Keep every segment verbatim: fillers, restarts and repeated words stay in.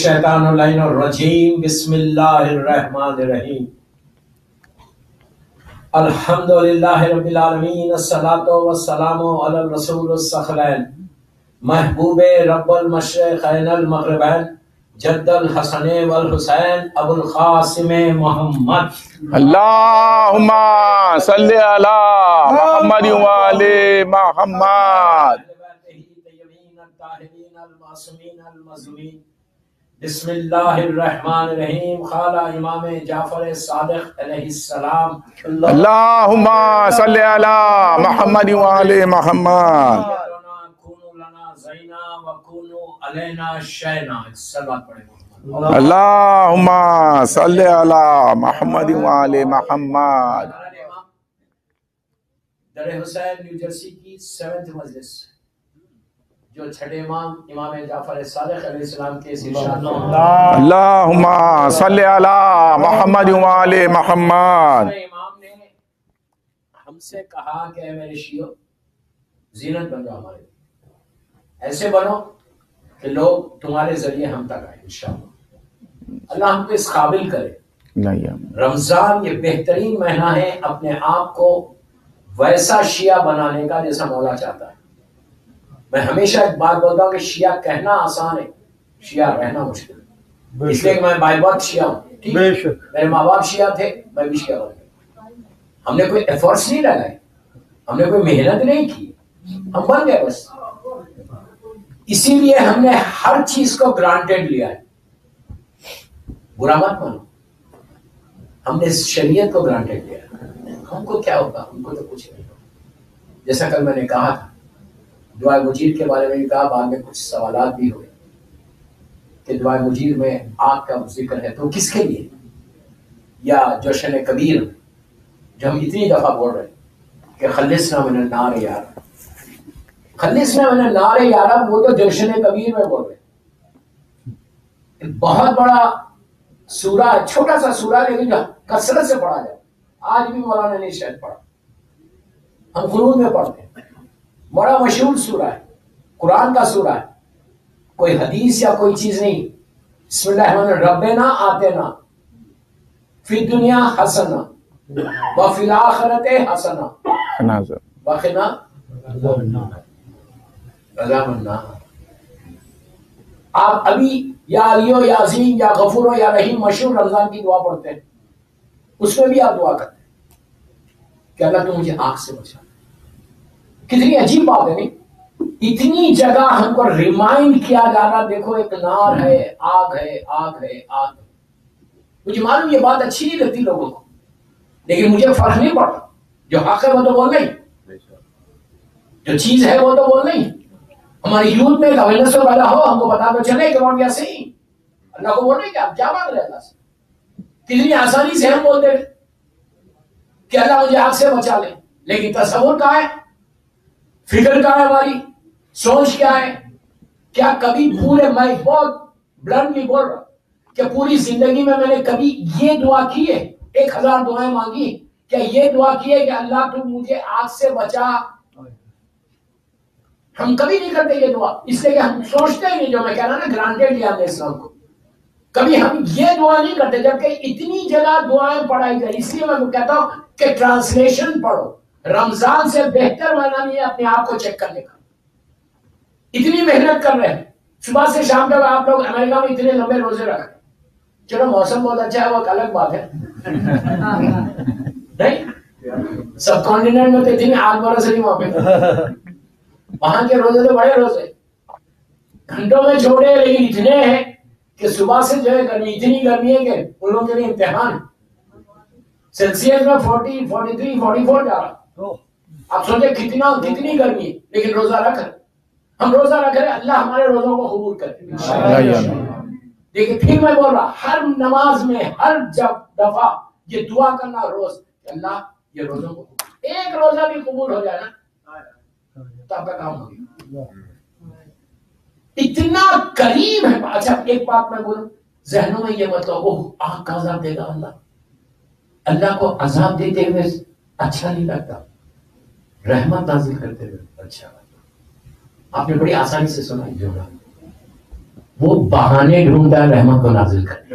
الشیطان اللعین الرجیم بسم اللہ الرحمن الرحیم الحمدللہ رب العالمین الصلاة والسلام علی الرسول الثقلین محبوب رب المشرقین المغربین جد الحسن والحسین ابو القاسم محمد اللہم صلی علی محمد وعلی محمد بسم اللہ الرحمن الرحیم قال امام جعفر صادق علیہ السلام اللہم صلی علی محمد وعلی محمد کونوا لنا زینا وکونوا علینا شینا. صلوات پڑھیں. اللہم صلی علی محمد وعلی محمد. در حسین نیو جرسی کی سیونتھ مجلس جو چھٹے امام امام جعفر صادق علیہ السلام کے ارشاد اللہم صلی علی محمد وعلی محمد. امام نے ہم سے کہا کہ اے میرے شیعو زینت بن جاؤ ہمارے، ایسے بنو کہ لوگ تمہارے ذریعے ہم تک آئے انشاءاللہ. اللہ ہم کو اس قابل کرے. رمضان یہ بہترین مہینہ ہے اپنے آپ کو ویسا شیعہ بنانے کا جیسا مولا چاہتا ہے. میں ہمیشہ ایک بات بولتا ہوں کہ شیعہ کہنا آسان ہے، شیعہ رہنا مشکل ہے. اس لیے کہ میں بائی برتھ شیعہ ہوں. ٹھیک، میرے ماں باپ شیعہ تھے، میں بھی شیعہ بن گیا. ہم نے کوئی ایفرٹس نہیں لگائے، ہم نے کوئی محنت نہیں کی، ہم بن گئے بس. اسی لیے ہم نے ہر چیز کو گرانٹیڈ لیا ہے. برا مت مانو، ہم نے شریعت کو گرانٹیڈ لیا ہے. ہم کو کیا ہوگا، ہم کو تو کچھ نہیں ہوگا. جیسا کل میں نے کہا تھا دعائے مجیر کے بارے میں بھی کہا، بعد میں کچھ سوالات بھی ہوئے کہ دعائے مجیر میں آگ کا ذکر ہے تو کس کے لیے، یا جشن کبیر جو ہم اتنی دفعہ بول رہے ہیں کہ خلصنا من النار یا رب، خلصنا من النار یا رب، وہ تو جشن کبیر میں بول رہے ہیں. بہت بڑا سورہ، چھوٹا سا سورہ لیکن جو کثرت سے پڑھا جائے. آج بھی مولانا نے شاید پڑھا، ہم قرون میں پڑھتے ہیں. بڑا مشہور سورہ ہے، قرآن کا سورہ ہے، کوئی حدیث یا کوئی چیز نہیں. بسم اللہ الرحمن الرحیم، ربنا آتنا فی الدنیا حسنہ وفی الآخرۃ حسنہ وقنا عذاب النار. آپ ابھی یا علیو یا عظیم یا غفور یا رحیم مشہور رمضان کی دعا پڑھتے ہیں، اس میں بھی آپ دعا کرتے ہیں کہ اللہ تو مجھے آگ سے بچا. کتنی عجیب بات ہے نہیں، اتنی جگہ ہم کو ریمائنڈ کیا جا رہا. دیکھو ایک نار ہے، آگ ہے، آگ ہے، آگ ہے. مجھے معلوم یہ بات اچھی نہیں لگتی لوگوں کو، لیکن مجھے فرق نہیں پڑتا. جو حق ہے وہ تو بول نہیں، جو چیز ہے وہ تو بول نہیں. ہماری یوتھ میں اویئرنیس تو پیدا ہو، ہم کو بتا تو چلے کہ نوٹ یا صحیح. اللہ کو بول رہے کہ آپ کیا مانگ رہے اللہ سے. کتنی آسانی سے ہم بولتے کہ اللہ مجھے آگ سے بچا لے، لیکن تصور کہاں ہے، فکر کہاں ہے، ہماری سوچ کیا ہے. کیا کبھی پورے، میں بہت بلنٹلی بول رہا کہ پوری زندگی میں میں نے کبھی یہ دعا کی ہے، ایک ہزار دعائیں مانگی، کیا یہ دعا کی ہے کہ اللہ تو مجھے آگ سے بچا؟ ہم کبھی نہیں کرتے یہ دعا، اس لیے کہ ہم سوچتے ہی نہیں. جو میں کہہ رہا نا گرانٹیڈ لیا ہم نے اسلام کو. کبھی ہم یہ دعا نہیں کرتے، جبکہ اتنی جگہ دعائیں پڑھائی جائے. اس لیے میں کہتا ہوں کہ ٹرانسلیشن پڑھو. رمضان سے بہتر معنی نہیں ہے اپنے آپ کو چیک کرنے کا. اتنی محنت کر رہے ہیں صبح سے شام تک. آپ لوگ امریکہ میں اتنے لمبے روزے رکھ رہے ہیں. چلو موسم بہت اچھا ہے، وہ ایک الگ بات ہے. نہیں، سب کانٹیننٹ میں تو اتنی آگ برس رہی وہاں پہ. وہاں کے روزے تو بڑے روزے گھنٹوں میں چھوڑے، لیکن اتنے ہیں کہ صبح سے جو ہے گرمی، اتنی گرمی ہے کہ ان لوگوں کے لیے امتحان. سیلسیس میں forty forty three forty four جا رہا. آپ سوچیں کتنا کتنی گرمی ہے، لیکن روزہ رکھ رہے. ہم روزہ رکھ رہے، اللہ ہمارے روزوں کو قبول کرے. لیکن پھر میں بول رہا ہر نماز میں ہر جب دفعہ یہ دعا کرنا روز کہ اللہ یہ روزوں کو قبول. ایک روزہ بھی قبول ہو جائے نا تو آپ کا کام ہو گیا. اتنا قریب ہے. اچھا ایک بات میں بولوں، ذہنوں میں یہ مطلب وہ آگ کا عذاب دے گا اللہ. اللہ کو عذاب دیتے ہوئے اچھا نہیں لگتا، رحمت نازل کرتے ہوئے اچھا لگتا. آپ نے بڑی آسانی سے سنا جو وہ بہانے ڈھونڈتا ہے رحمت کو نازل کرنے.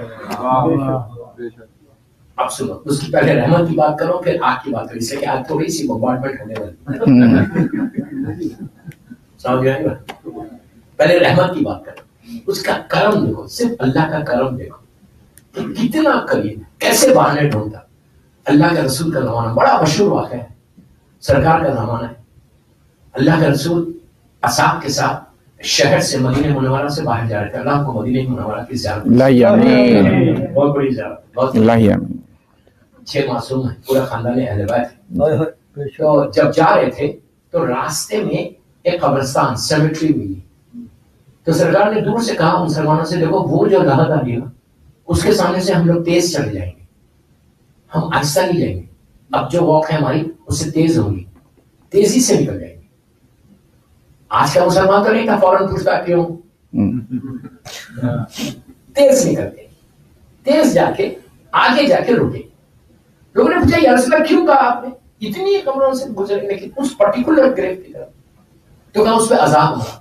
اب سنو, اس کی پہلے رحمت کی بات کرو پھر آگ کی بات کرو, اس لیے کہ آگ تھوڑی سی بمبارڈمنٹ ہونے والی. سمجھ آئے گا؟ پہلے رحمت کی بات کرو, اس کا کرم دیکھو, صرف اللہ کا کرم دیکھو کہ کتنا قریب, کیسے بہانے ڈھونڈتا. اللہ کے رسول کا زمانہ بڑا مشہور واقعہ ہے, سرکار کا زمانہ ہے. اللہ کے رسول اصحاب کے ساتھ شہر سے مدینہ منورہ سے باہر جا رہے تھے. اللہ کو مدینہ منورہ کی زیارت, بہت بڑی زیارت, بہت چھ معصوم ہیں, پورا خاندان اہل بیت ہے. تو جب جا رہے تھے تو راستے میں ایک قبرستان سیمیٹری ہوئی, تو سرکار نے دور سے کہا مسلمانوں سے, دیکھو وہ جو راہ آ رہی ہے اس کے سامنے سے ہم لوگ تیز چلے جائیں گے, ہم آہستہ نہیں جائیں گے. اب جو واک ہے ہماری اس سے تیز ہوگی, تیزی سے نکل جائیں گے. آج کا مسلمان تو نہیں تھا فوراً پوچھتا کیوں, تیز نکلتے, تیز جا کے آگے جا کے رکے. لوگوں نے پوچھا یا رسول اللہ کیوں کہا آپ نے, اتنی قبروں سے گزرنے کی اس پرٹیکولر گریو کی طرف, تو کہا اس پہ عذاب ہوا.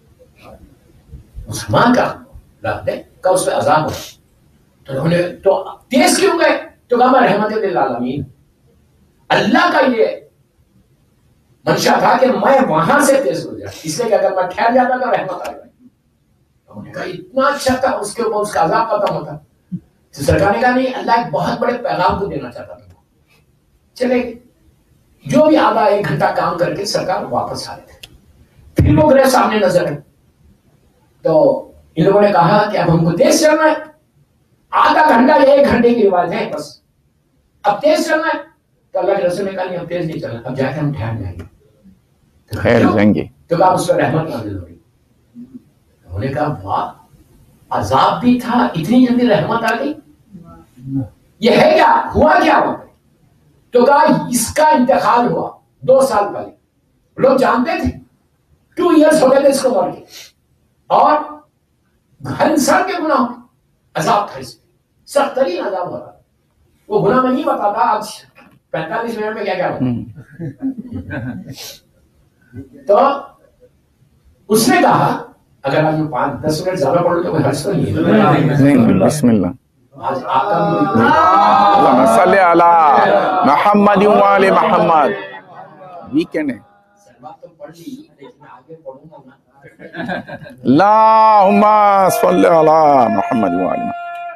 مسلمان کا رات ہے کہ اس پہ عذاب ہوا. تو انہوں نے تو تیز کیوں گئے, تو کہا میں رحمت للعالمین, اللہ کا یہ منشا تھا کہ میں وہاں سے تیز ہو جائے, اس لیے کہ اگر میں ٹھہر جاتا تو رحمت آ جائے. انہوں نے کہا اتنا اچھا تھا, اس کے اوپر اس کا عذاب ختم ہوتا. تو سرکار نے کہا نہیں, اللہ ایک بہت بڑے پیغام کو دینا چاہتا تھا. چلے جو بھی آدھا ایک گھنٹہ کام کر کے سرکار واپس آ رہے تھے. پھر وہ گرہ سامنے نظر ہے, تو ان لوگوں نے کہا کہ اب ہم کو تیز چلنا ہے, آدھا گھنٹہ یا ایک گھنٹے کی روایت ہے بس, اب تیز چلنا ہے. تو اللہ کے رسول نے کہا نہیں اب تیز نہیں چلنا, اب جا کے ہم ٹھہر جائیں گے. تو کہا اس پر رحمت نازل ہوگی. انہوں نے کہا واہ, عذاب بھی تھا, اتنی جلدی رحمت آ گئی, یہ ہے کیا, ہوا کیا وہاں پہ. تو کہا اس کا انتقال ہوا دو سال پہلے, لوگ جانتے تھے, ٹو ایئرس ہو گئے تھے اس کو مر کے, اور ہر انسان کے گناہ عذاب تھا, اس پہ سخت ترین عذاب ہو رہا. وہ گناہ میں نہیں بتاتا آج پینتالیس منٹ میں کیا کیا ہوتا. تو اس نے کہا اگر آج میں پانچ دس منٹ زیادہ پڑھوں تو کوئی حرج تو نہیں ہے. بسم اللہ. آج آپ کا اللہم صلی علی محمد و آل محمد. ویکینڈ ہے. تو پڑھ لی, لیکن میں آگے پڑھوں گا نا. اللہم صلی علی محمد و آل محمد.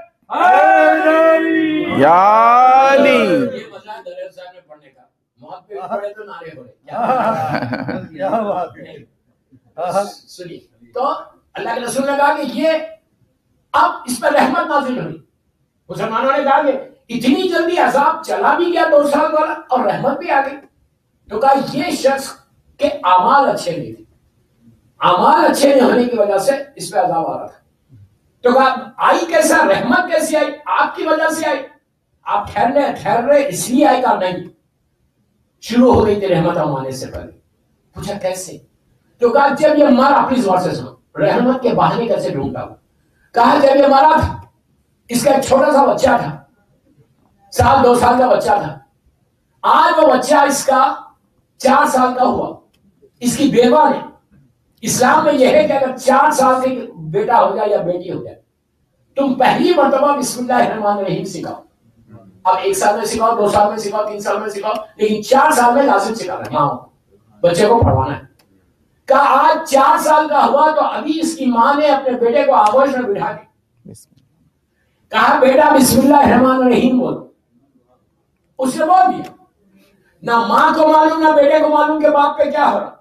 یا علی. یہ مزہ ہے دلیل صاحب نے پڑھنے کا, موت پہ پڑھے تو نعرے ہو رہے. کیا بات ہے. سنیے, تو اللہ کے رسول نے کہا کہ یہ اب اس پر رحمت نازل ہوئی. مسلمانوں نے کہا کہ اتنی جلدی عذاب چلا بھی گیا دو سال والا اور رحمت بھی آ گئی. تو کہا یہ شخص کے اعمال اچھے نہیں تھے, اعمال اچھے نہیں ہونے کی وجہ سے اس پہ عذاب آ رہا تھا. تو کہا آئی کیسا, رحمت کیسی آئی, آپ کی وجہ سے آئی, آپ ٹھہر رہے ٹھہر رہے اس لیے آئی. کہا نہیں, شروع ہو گئی تھی رحمت آنے سے پہلے. پوچھا کیسے, تو کہا جب یہ مرا, اپنی زبان سے سنو, رحمت کے بہانے کیسے ڈھونڈتا ہوں. کہا جب یہ مرا تھا, اس کا ایک چھوٹا سا بچہ تھا, سال دو سال کا بچہ تھا. آج وہ بچہ اس کا چار سال کا ہوا. اس کی بیوہ نے, اسلام میں یہ ہے کہ اگر چار سال کے بیٹا ہو جائے یا بیٹی ہو جائے, تم پہلی مرتبہ بسم اللہ الرحمن الرحیم سکھاؤ. اب ایک سال میں سکھاؤ, دو سال میں سکھاؤ, تین سال میں سکھاؤ, لیکن چار سال میں لازم سکھانا ہے ماں کو, بچے کو پڑھوانا ہے. کہا آج چار سال کا ہوا تو ابھی اس کی ماں نے اپنے بیٹے کو آغوش میں بٹھا کے کہا بیٹا بسم اللہ الرحمن الرحیم بولو. اس نے بول دیا. نہ ماں کو معلوم نہ بیٹے کو معلوم کہ باپ پہ کیا ہو رہا.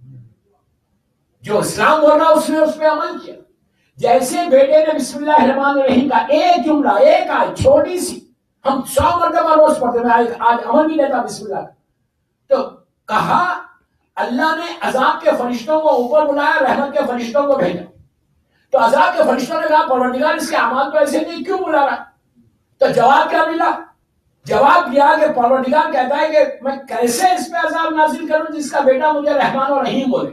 جو اسلام بول رہا اس نے اس پہ عمل کیا. جیسے بیٹے نے بسم اللہ الرحمن الرحیم کا ایک جملہ, ایک آیت چھوٹی سی, ہم سو مرتبہ روز پڑھتے ہیں, آج عمل بھی لیتا بسم اللہ. تو کہا اللہ نے عذاب کے فرشتوں کو اوپر بلایا, رحمت کے فرشتوں کو بھیجا. تو عذاب کے فرشتوں نے کہا پروردگار اس کے اعمال کو ایسے نہیں کیوں بلا رہا. تو جواب کیا ملا, جواب دیا کہ پروردگار کہتا ہے کہ میں کیسے اس پہ عذاب نازل کروں جس کا بیٹا مجھے رحمان اور رحیم بولے.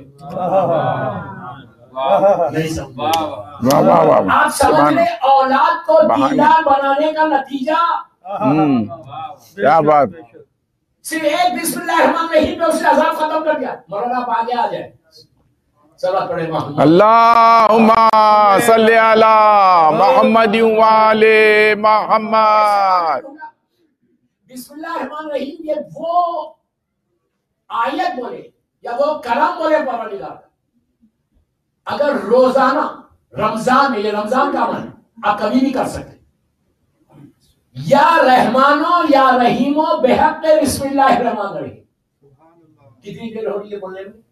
آپ سمجھ لیں اولاد کو دیندار بنانے کا نتیجہ کیا بات. صرف ایک بسم اللہ الرحمن الرحیم پہ اس نے عذاب ختم کر دیا. مولانا آپ آگے آ جائے. صلوات پڑھے محمد اللہم صلی علی محمد وآل محمد. بسم اللہ الرحمن الرحیم یہ وہ آیت بولے یا وہ کلام بولے پروردگار کا، اگر روزانہ رمضان میں، یہ رمضان کا عمل آپ کبھی بھی کر سکتے، یا رحمانو یا رحیمو بحق بسم اللہ الرحمن الرحیم. کتنی دیر ہو رہی ہے بولنے میں؟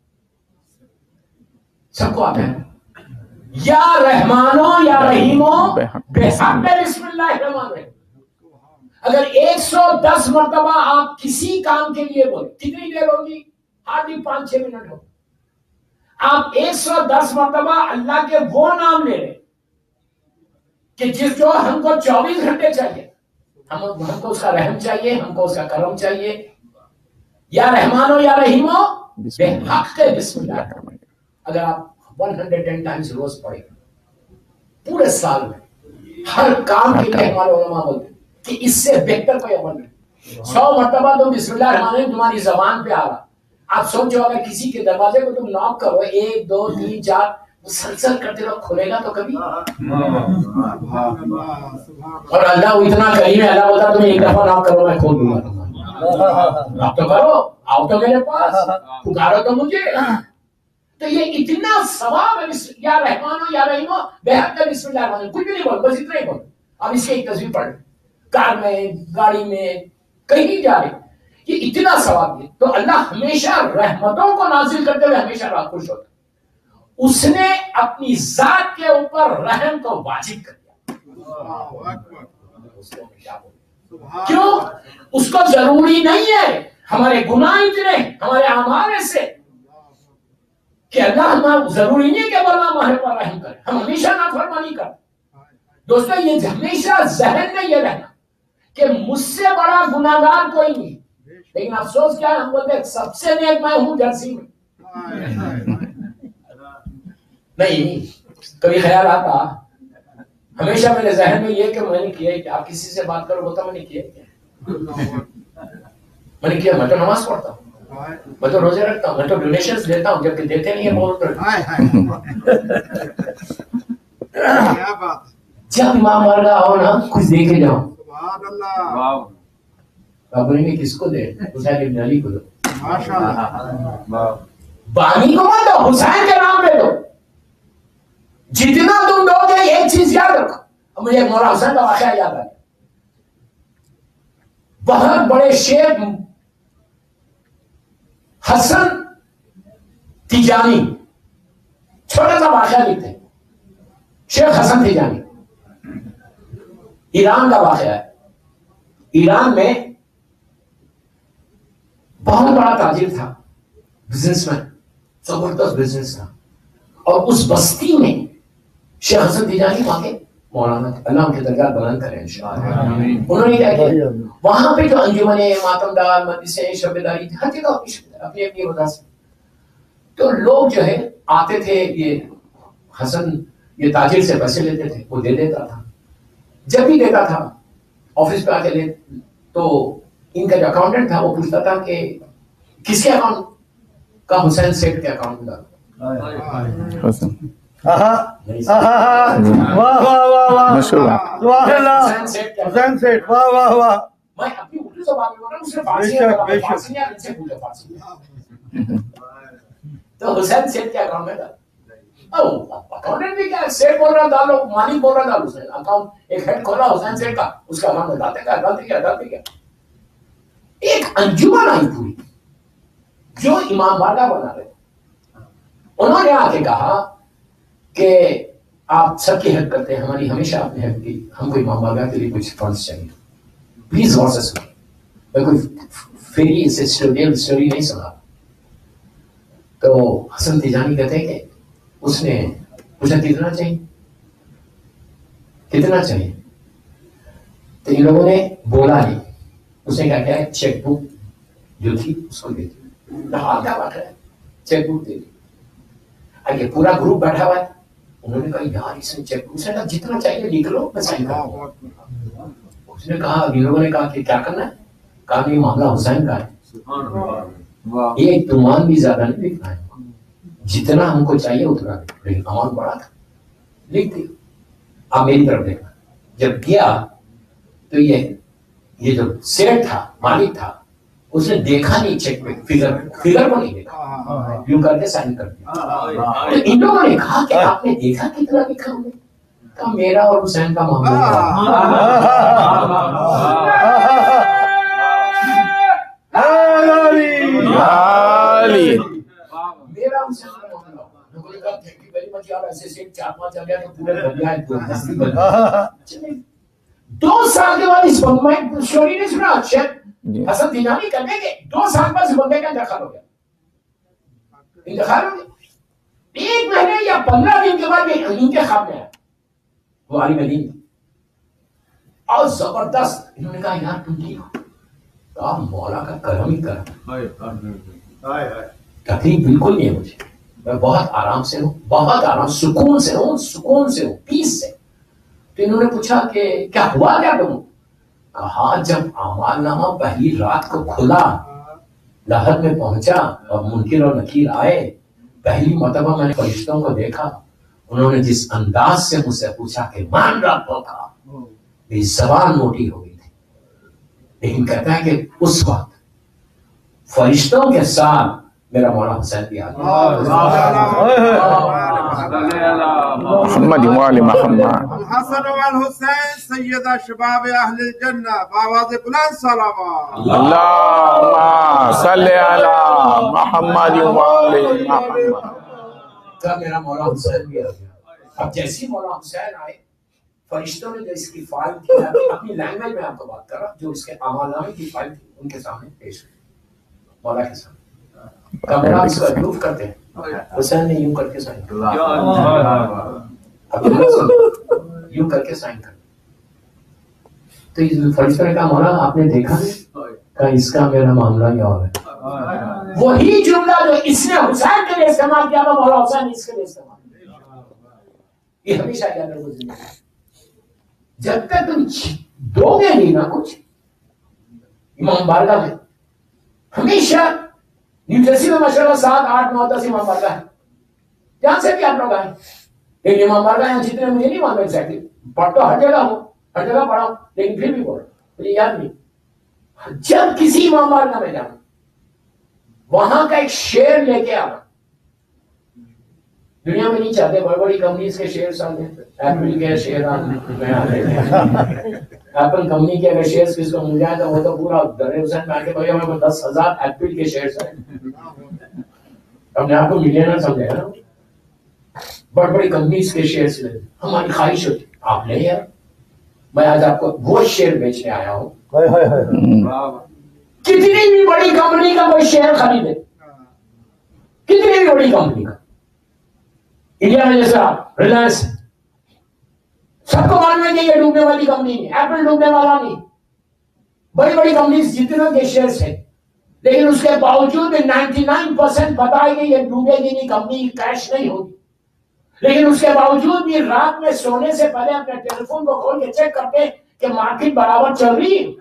سب کو آتا ہے. یا رحمانو یا رحیمو بحق بسم اللہ الرحمن الرحیم. اگر ایک سو دس مرتبہ آپ کسی کام کے لیے بولیں، کتنی دیر ہوگی؟ آدھی پانچ چھ منٹ ہو. آپ ایک سو دس مرتبہ اللہ کے وہ نام لے رہے کہ جس جو ہم کو چوبیس گھنٹے چاہیے، ہم ہم کو اس کا رحم چاہیے، ہم کو اس کا کرم چاہیے. یا رحمانو یا رحیمو بحق بسم اللہ. اگر آپ ون ہنڈریڈ ٹین ٹائمز روز پڑھیں پورے سال میں، ہر کام کے لیے ہمارے علماء بولتے ہیں کہ اس سے بہتر کوئی عمل نہیں. سو مرتبہ تم بسم اللہ الرحمن الرحیم تمہاری زبان پہ آ رہا. آپ سوچو اگر کسی کے دروازے کو تم ناک کرو ایک دو تین چار مسلسل کرتے رہو، کھلے گا تو کبھی؟ اور اللہ اتنا کریم ہے، اللہ بولتا تمہیں ایک دفعہ ناک کرو میں کھول دوں گا. آپ تو کرو، آؤ تو میرے پاس، پکارو تو مجھے. تو یہ اتنا ثواب ہے. یا رحمانو یا رحیمو بحق بسم اللہ الرحمن الرحیم. کچھ بھی نہیں بول، بس اتنا ہی بول. اب اس کی ایک تصویر پڑھ، کار میں، گاڑی میں، کہیں جا رہے، یہ اتنا ثواب ہے. تو اللہ ہمیشہ رحمتوں کو نازل کرتے ہوئے ہمیشہ راہ خوش ہوتا ہے. اس نے اپنی ذات کے اوپر رحم کو واجب کر دیا. کیوں؟ اس کو ضروری نہیں ہے ہمارے گناہ اتنے، ہمارے اعمال ایسے کہ اللہ ہمیں ضروری نہیں کہ اللہ ہمارے پر رحم کرے، ہم ہمیشہ نافرمانی کریں. دوستو یہ ہمیشہ ذہن میں یہ رہنا کہ مجھ سے بڑا گناہگار کوئی نہیں. لیکن افسوس کیا ہے، ہم بولتے ہیں سب سے نیک میں ہوں جرسی میں. نہیں، کبھی خیال آتا ہمیشہ میرے ذہن میں یہ کہ میں نے کیا کہ آپ کسی سے بات کرو بولتا میں نے کیا میں نے کیا میں تو نماز پڑھتا ہوں، میں تو روزے رکھتا ہوں، میں تو ڈونیشنز دیتا ہوں، جبکہ دیتے نہیں ہیں بول کر. جب امام بارگاہ آؤ نا کچھ دے کے جاؤ. آپ بولیں گے کس کو دے؟ حسین ابن علی کو دو. بانی کو مت دو، حسین کے نام پہ دو. جتنا تم دو گے ایک چیز یاد رکھو. مجھے مولا حسین کا واقعہ یاد آیا. بہت بڑے شیخ حسن تیجانی چھوٹا سا واقعہ لکھتے ہیں. شیخ حسن تیجانی ایران کا واقعہ ہے. ایران میں بہت بڑا تاجر تھا، بزنس مین، زبردست بزنس تھا. اور اس بستی میں شیخ حسن تیجانی وہاں کے مولانا، اللہ ان کے درجات بلند کریں انشاءاللہ. انہوں نے کیا کیا، وہاں پہ جو انجمنیں، ماتم دار، مجلسیں، شعبیداری تھی، ہر جگہ اپنی اپنی وجہ سے. تو لوگ جو ہے آتے تھے، یہ حسن یہ تاجر سے پیسے لیتے تھے، وہ دے دیتا تھا. جب بھی دیتا تھا آفس پہ آ کے لے تو ان کا جو اکاؤنٹنٹ تھا وہ پوچھتا تھا کہ کس کے اکاؤنٹ کا؟ حسین سیٹ کے اکاؤنٹ میں ڈالو. حسین سیٹ، واہ واہ واہ. میں اپنی اردو زبان میں بول رہا ہوں، صرف فارسی میں فارسی نہیں ان سے پوچھو فارسی میں. تو حسین سیٹ کے اکاؤنٹ میں ڈالو. اکاؤنٹنٹ بھی کیا سیٹ بول رہا ڈالو، مالک بول رہا ڈالو. حسین اکاؤنٹ ایک ہیڈ کھولا حسین سیٹ کا، اس کا اکاؤنٹ میں ڈالتے کیا ڈالتے کیا ڈالتے کیا. ایک انجمن آئی پوری جو امام بارگاہ بنا رہے تھے. انہوں نے آ کے کہا کہ آپ سب کی ہیلپ کرتے ہیں، ہماری ہمیشہ آپ نے ہیلپ کی، ہم کو امام بارگاہ کے لیے کچھ فنڈس چاہیے، پلیز غور سے سنیں. میں کوئی فیری سے اسٹوری نہیں سنا. تو حسن تیجانی کہتے ہیں کہ اس نے پوچھا کتنا چاہیے کتنا چاہیے تو ان لوگوں نے بولا نہیں. اس نے کیا کیا، چیک بک جو تھی اس کو دے دی. کیا بات ہے، چیک بک دے دی. آگے پورا گروپ بیٹھا ہوا ہے. انہوں نے کہا یار اس نے چیک بک، اس نے کہا جتنا چاہیے لکھ لو میں سائن کروں گا. اس نے کہا، ان لوگوں نے کہا کہ کیا کرنا ہے؟ کہا کہ یہ معاملہ حسین کا ہے، یہ تمان بھی زیادہ نہیں لکھنا ہے. جتنا ہم کو چاہیے اتنا دے، لیکن اماؤنٹ بڑا تھا، لکھ دیا. آپ میری طرف دیکھنا. جب گیا تو یہ یہ جو سیٹ تھا، مالک تھا، اس نے دیکھا نہیں چیک پہ، فگر فگر کو نہیں دیکھا، یوں کر کے سائن کر دیا. تو ان لوگوں نے کہا کہ آپ نے دیکھا کتنا لکھا ہوں نے؟ کہا میرا اور حسین کا معاملہ میرا حسین کا معاملہ. لوگوں نے کہا تھینک یو ویری مچ یار، ایسے سے چار پانچ آ گیا تو پورے بن گیا ہے. دو سال کے بعد اس بندے اسٹوری نے سنا شیخ حسن دینانی کہتے ہیں کہ دو سال بعد اس بندے کا انتقال ہو گیا. انتقال ہو گیا ایک مہینے یا پندرہ دن کے بعد ان کے خواب میں آیا وہ علی مدین اور زبردست. انہوں نے کہا یار تم ٹھیک ہو؟ کہا مولا کا کرم ہی کرم، تکلیف بالکل نہیں ہے مجھے، میں بہت آرام سے ہوں، بہت آرام، سکون سے ہوں، سکون سے ہوں، پیس سے. تو انہوں نے پوچھا کہ کیا ہوا کیا تم؟ کہا جب اعمال نامہ پہلی رات کو کھلا، لحد میں پہنچا اور منکر اور نکیر آئے، پہلی مرتبہ میں نے فرشتوں کو دیکھا، انہوں نے جس انداز سے مجھ سے پوچھا کہ مان رب کا، میری زبان موٹی ہو گئی تھی. لیکن کہتا ہے کہ اس وقت فرشتوں کے ساتھ میرا مولا حسین بھی آ گیا. محمد وآل محمد. الحسن والحسین سیدہ شباب اہل الجنہ، بآواز بلند صلوات. اللہم صلی علی محمد وآل محمد. کہا میرا مولا حسین بھی آ گیا. اب جیسی مولا حسین آئے، فرشتوں نے جو اس کی فائل کی، اپنی لینگویج میں آپ کو بات کر رہا، جو اس کے اعمال نامے کی فائل تھی ان کے سامنے پیش کی مولا کے سامنے. کمرہ اس کو اپروف کرتے ہیں، حسین نے یوں کر کے سائن کر، یوں کر کے سائن کر. تو اس فرشتوں نے کہا مولا آپ نے دیکھا نہیں؟ کہا اس کا میرا معاملہ یہ اور ہے. وہی جملہ جو اس نے حسین کے لیے استعمال کیا تھا مولا حسین اس کے لیے استعمال کیا. یہ ہمیشہ یاد رکھو زندگی، جب تک تم دو گے نہیں نا کچھ. امام بارگاہ میں ہمیشہ نیو جرسی میں ماشاءاللہ سات آٹھ نو دس امام بارگاہ ہے، جہاں سے بھی آپ لوگ آئے. لیکن امام بارگاہ ہیں جتنے مجھے نہیں معلوم ایگزیکٹلی، پڑھ تو ہر جگہ ہوں، ہر جگہ پڑھا ہوں، لیکن پھر بھی بول مجھے یاد نہیں. جب کسی امام بارگاہ میں جانا، وہاں کا ایک شعر لے کے آنا. دنیا میں نہیں چاہتے بڑی بڑی کمپنیز کے شیئر آتے، ایپل کے شیئر آتے، ایپل کمپنی کے اگر شیئر کس کو مل جائے تو وہ تو پورا در حسین میں آ کے بھائی ہمیں دس ہزار ایپل کے شیئر ہیں، اپنے آپ کو ملینر سمجھے گا نا. بڑی بڑی کمپنیز کے شیئر لے، ہماری خواہش ہوتی آپ لے یار. میں آج آپ کو وہ شیئر بیچنے آیا ہوں. کتنی بھی بڑی کمپنی کا کوئی شیئر خریدے، کتنی بھی بڑی کمپنی کا، انڈیا میں جیسا ریلائنس، سب کو معلوم ہے کہ یہ ڈوبنے والی کمپنی ہے، ایپل ڈوبنے والا نہیں. بڑی بڑی کمپنیز جتنے کے شیئرز ہیں، لیکن اس کے باوجود بھی نائنٹی نائن پرسینٹ بتائے گی یہ ڈوبے گی نہیں، کمپنی کریش نہیں ہوگی. لیکن اس کے باوجود بھی رات میں سونے سے پہلے اپنے ٹیلی فون کو کھول کے چیک کرتے کہ مارکیٹ برابر چل رہی ہے.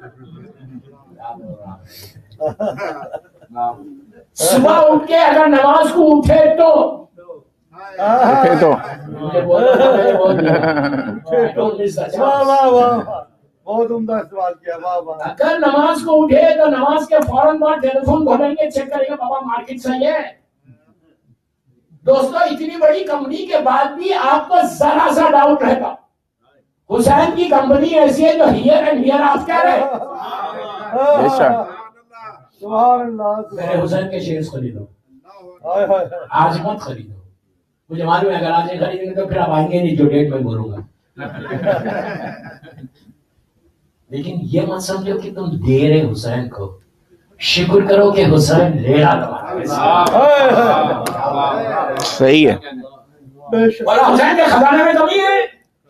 صبح اٹھ کے اگر نماز کو اٹھے تو اٹھے تو بہت عمدہ سوال کیا. واہ واہ. اگر نماز کو اٹھے تو نماز کے فوراً بعد ٹیلی فون کھولیں گے، چیک کریں گے بابا مارکیٹ صحیح ہے. دوستو اتنی بڑی کمپنی کے بعد بھی آپ کو ذرا سا ڈاؤٹ رہے گا. حسین کی کمپنی ایسی ہے جو ہیئر اینڈ ہیئر آپ کیا رہے. سبحان اللہ. میرے حسین کے شیئرز خریدو، آج مت خریدو. مجھے معلوم ہے اگر آج نہیں خریدیں گے تو پھر آپ آئیں گے نہیں جو ڈیٹ میں بولوں گا. لیکن یہ مت سمجھو کہ تم دے رہے حسین کو، شکر کرو کہ حسین لے رہا تمہارا. صحیح ہے. مولا حسین کے خزانے میں کمی ہے.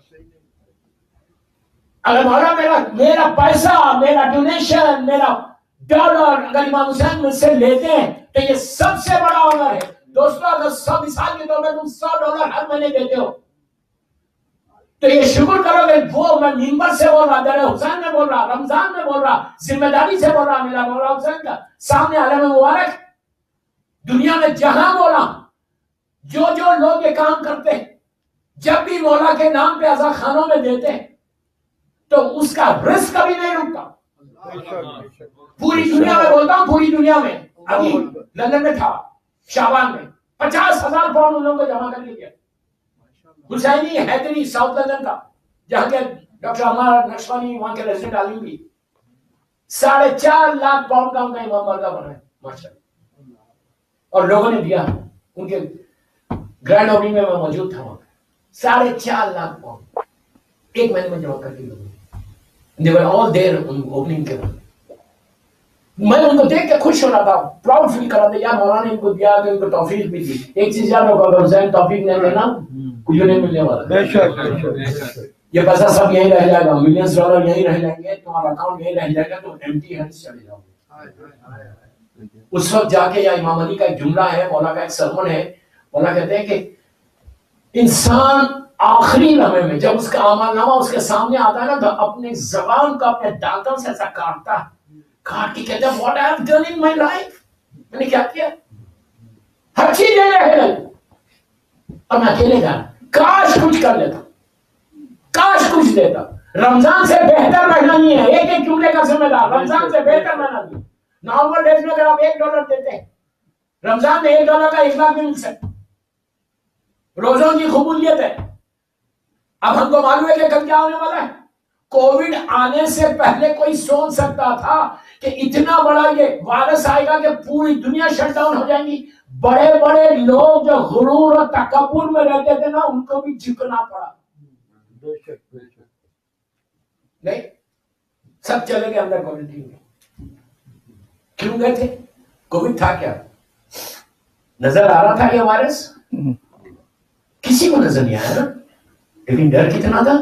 اگر مولا میرا میرا پیسہ، میرا ڈونیشن، میرا ڈالر اگر امام حسین مجھ سے لیتے ہیں تو یہ سب سے بڑا آنر ہے. دوستو اگر سو مثال کے طور پر تم سو ڈالر ہر مہینے دیتے ہو تو یہ شکر کرو کہ وہ میں ممبر سے بول رہا، در حسین میں بول رہا، رمضان میں بول رہا، ذمہ داری سے بول رہا، میرا مولا حسین کا سامنے عالم مبارک دنیا میں جہاں بولا جو جو لوگ یہ کام کرتے ہیں جب بھی مولا کے نام پہ عزا خانوں میں دیتے ہیں تو اس کا رزق کبھی نہیں رکتا. پوری دنیا میں بولتا ہوں، پوری دنیا میں ابھی لندن میں تھا شعبان میں پچاس ہزار پاؤنڈ ان لوگوں کو جمع کر لیا. حسینی حیدری ساؤتھ لندن کا جہاں کے ڈاکٹر عمار نقشوانی وہاں کے ریزیڈنٹ عالم بھی ساڑھے چار لاکھ پاؤنڈ کا ان کا امام باردہ بنا ہے ماشاء اللہ. اور لوگوں نے دیا ان کے گرینڈ اوپننگ میں میں موجود تھا وہاں ساڑھے چار لاکھ پاؤنڈ ایک مہینے میں جمع کر کے لوگوں نے. they were all there opening کے بعد. میں ان کو دیکھ کے خوش ہو رہا تھا، پراؤڈ فیل کر رہا تھا یار مولانا نے ان کو دیا کہ ان کو توفیق بھی دی. ایک چیز یاد رکھو اگر حسین توفیق نہیں دینا کچھ نہیں ملنے والا. بے شک یہ پیسہ سب یہیں رہ جائے گا، ملینز ڈالر یہیں رہ جائیں گے، تمہارا اکاؤنٹ یہیں رہ جائے گا، تم ایمٹی ہینڈز چلے جاؤ گے. اس وقت جا کے یا امام علی کا ایک جملہ ہے، مولا کا ایک سرمن ہے، مولا کہتے ہیں کہ انسان آخری لمحے میں جب اس کا اعمال نامہ اس کے سامنے آتا ہے نا تو اپنی زبان کو اپنے دانتوں سے ایسا کاٹتا ہے، کاٹ کے کہتا ہے what I have done in my life، میں نے کیا کیا، ہر چیز لے رہے ہیں اور میں اکیلے جا رہا، کاش کچھ کر لیتا، کاش کچھ دیتا. رمضان سے بہتر مہینہ نہیں ہے، ایک ایک جملے کا ذمہ دار، رمضان سے بہتر مہینہ نہیں. نارمل ڈیز میں اگر آپ ایک ڈالر دیتے ہیں رمضان میں ایک ڈالر کا ایک لاکھ بھی مل سکتا. روزوں کی قبولیت ہے. اب ہم کو معلوم ہے کہ کل کیا ہونے والا ہے. کووڈ آنے سے پہلے کوئی سوچ سکتا تھا کہ اتنا بڑا یہ وائرس آئے گا کہ پوری دنیا شٹ ڈاؤن ہو جائیں گی. بڑے بڑے لوگ جو غرور اور تکبر میں رہتے تھے نا ان کو بھی جھکنا پڑا. نہیں سب چلے گئے اندر کوارنٹین میں. کیوں گئے تھے؟ کووڈ تھا کیا؟ نظر آ رہا تھا یہ وائرس؟ کسی کو نظر نہیں آیا نا، لیکن ڈر کتنا تھا،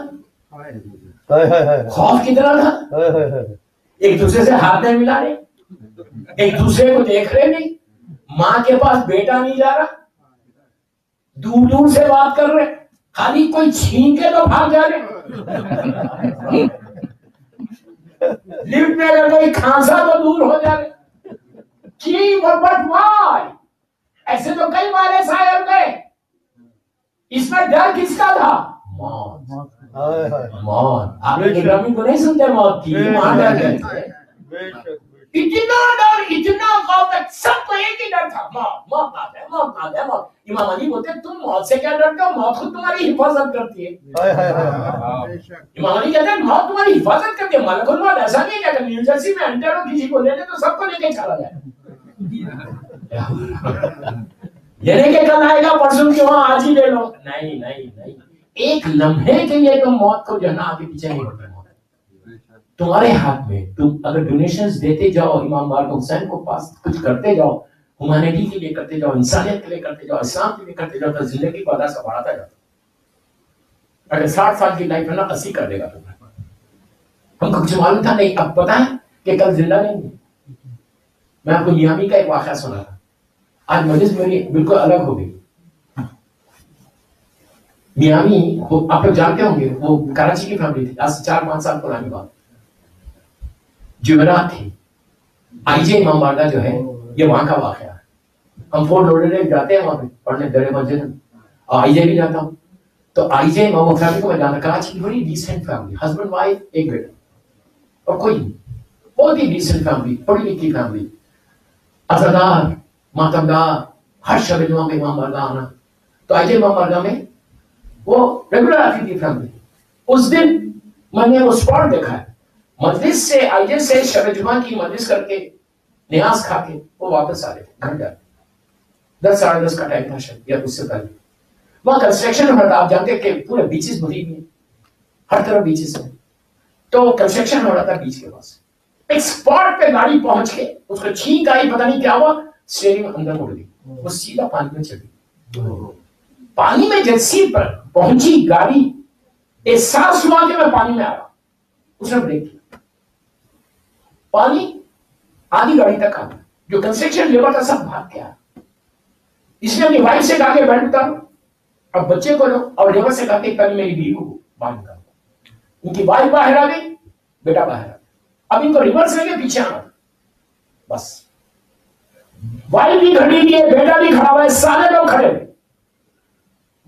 خوف کتنا تھا. ایک دوسرے سے ہاتھ نہیں ملا رہے، ایک دوسرے کو دیکھ رہے نہیں، ماں کے پاس بیٹا نہیں جا رہا، دور دور سے بات کر رہے، خالی کوئی چھین کے تو بھاگ جا رہے. لفٹ میں اگر کوئی کھانسا تو دور ہو جا رہے. کی بٹ وائی؟ ایسے تو کئی وائرس آئے اور گئے، اس میں ڈر کس کا تھا؟ موت. موت. آپ پروگرامنگ کو نہیں سنتے موت کی، وہاں ڈر گئے تھے. اتنا ڈر، اتنا خوف، سب کو ایک ہی ڈر تھا، موت. موت نہ دے، موت نہ دے، موت. امام علی بولتے تم موت سے کیا ڈرتے ہو؟ موت خود تمہاری حفاظت کرتی ہے. امام علی کہتے ہیں موت تمہاری حفاظت کرتی ہے. ملک الموت ایسا نہیں ہے کہ نیو جرسی میں انٹر ہو کسی کو لینے تو سب کو لے کے چلا جائے. یہ نہیں کہ کل آئے گا پرسوں کے وہاں آج ہی لے لو. نہیں نہیں نہیں، ایک لمحے کے لیے تم موت کو جو ہے نا آگے پیچھے نہیں ہوتا. تمہارے ہاتھ میں، تم اگر ڈونیشنز دیتے جاؤ امام بارک حسین کو پاس کچھ کرتے جاؤ، ہیومینٹی کے لیے کرتے جاؤ، انسانیت کے لیے کرتے جاؤ، اسلام کے لیے کرتے جاؤ تو زندگی کو اللہ سے بڑھاتا جاتا. اگر ساٹھ سال کی لائف ہے نا اسی کر دے گا تمہیں. ہم کو کچھ معلوم تھا نہیں، اب پتہ ہے کہ کل زندہ نہیں ہے. میں آپ کو میامی کا ایک واقعہ سنا تھا. آج مجلس میری بالکل الگ ہو گئی. میامی آپ لوگ جانتے ہوں گے وہ کراچی کی فیملی تھی، آج سے چار پانچ سال پرانی بات. جمعرات تھی. آئی جے امام باردہ جو ہے یہ وہاں کا واقعہ ہے. ہم فورٹ لوڈر جاتے ہیں وہاں پہ پڑھنے درے مسجد، اور آئی جے بھی جاتا ہوں. تو آئی جے امام فیملی کو میں جانتا. کراچی کی بڑی ڈیسنٹ فیملی، ہسبینڈ وائف ایک بیٹا اور کوئی نہیں، بہت ہی ڈیسنٹ فیملی، پڑھی لکھی فیملی، عزادار ماتمدار، ہر شب جمعہ میں امام باردہ آنا. تو آئی جے امام باردہ میں وہ ریگولر آتی تھی فیملی. اس دن میں نے وہ اسپاٹ دیکھا ہے، مجلس سے آئی جے سے شب جمعہ کی مجلس کر کے نیاز کھا کے وہ واپس آ رہے تھے گھر جا. دس ساڑھے دس کا ٹائم تھا شاید یا اس سے پہلے. وہاں کنسٹرکشن ہو رہا تھا. آپ جانتے کہ پورے بیچز بھری ہوئی ہیں، ہر طرف بیچز ہیں. تو کنسٹرکشن ہو رہا تھا بیچ کے پاس. ایک اسپاٹ پہ گاڑی پہنچ کے اس کو چھینک آئی، پتہ نہیں کیا ہوا، اسٹیئرنگ اندر مڑ گئی، وہ سیدھا پانی میں چلی. پانی میں جیسی پر پہنچی گاڑی، احساس ہوا کہ میں پانی میں آ رہا. اس نے بریک کیا، پانی آدھی گاڑی تک آ گیا. جو کنسٹرکشن لیبر تھا سب بھاگ گیا. اس نے اپنی وائف سے کہا کہ بیٹھ اتارو، اب بچے کو لو، اور لیبر سے کہا کہ پہلے میری بیوی کو باہر نکالو. ان کی وائف باہر آ گئی، بیٹا باہر آ گیا. اب ان کو ریورس لے کے پیچھے آنا، بس وائف بھی کھڑی ہوئی ہے، بیٹا بھی کھڑا ہوا ہے، سارے لوگ کھڑے ہوئے.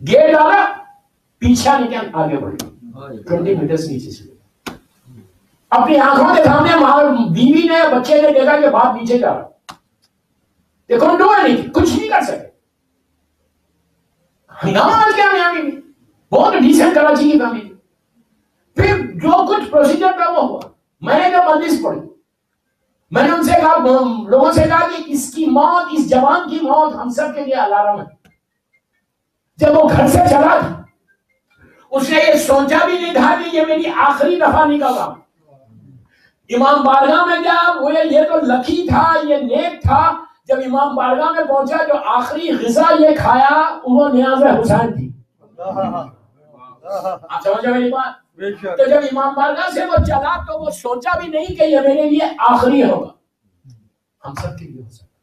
گیٹ ڈالا, پیچھا نکل, آگے بڑھے ٹوینٹی میٹرز نیچے سے. اپنی آنکھوں کے سامنے بیوی نے بچے نے دیکھا کہ باپ نیچے جا رہا, دیکھو نہیں, کچھ نہیں کر سکے. ہنگامہ کیا میں بہت ڈیسنٹ کراچی کی فیملی. پھر جو کچھ پروسیجر تھا وہ ہوا. میں نے جب حدیث پڑھی, میں نے ان سے کہا, لوگوں سے کہا کہ اس کی موت, اس جوان کی موت ہم سب کے لیے الارم ہے. جب وہ گھر سے چلا تھا, اس نے یہ سوچا بھی نہیں تھا کہ یہ میری آخری دفعہ نکلا. امام بارگاہ میں گیا, وہ یہ تو لکی تھا, یہ نیک تھا. جب امام بارگاہ میں پہنچا, جو آخری غذا یہ کھایا وہ نیاز حسین تھی. آپ سمجھے میری بات؟ تو جب امام بارگاہ سے وہ چلا تو وہ سوچا بھی نہیں کہ یہ میرے لیے آخری ہوگا. ہم سب کے لیے ہو سکتا,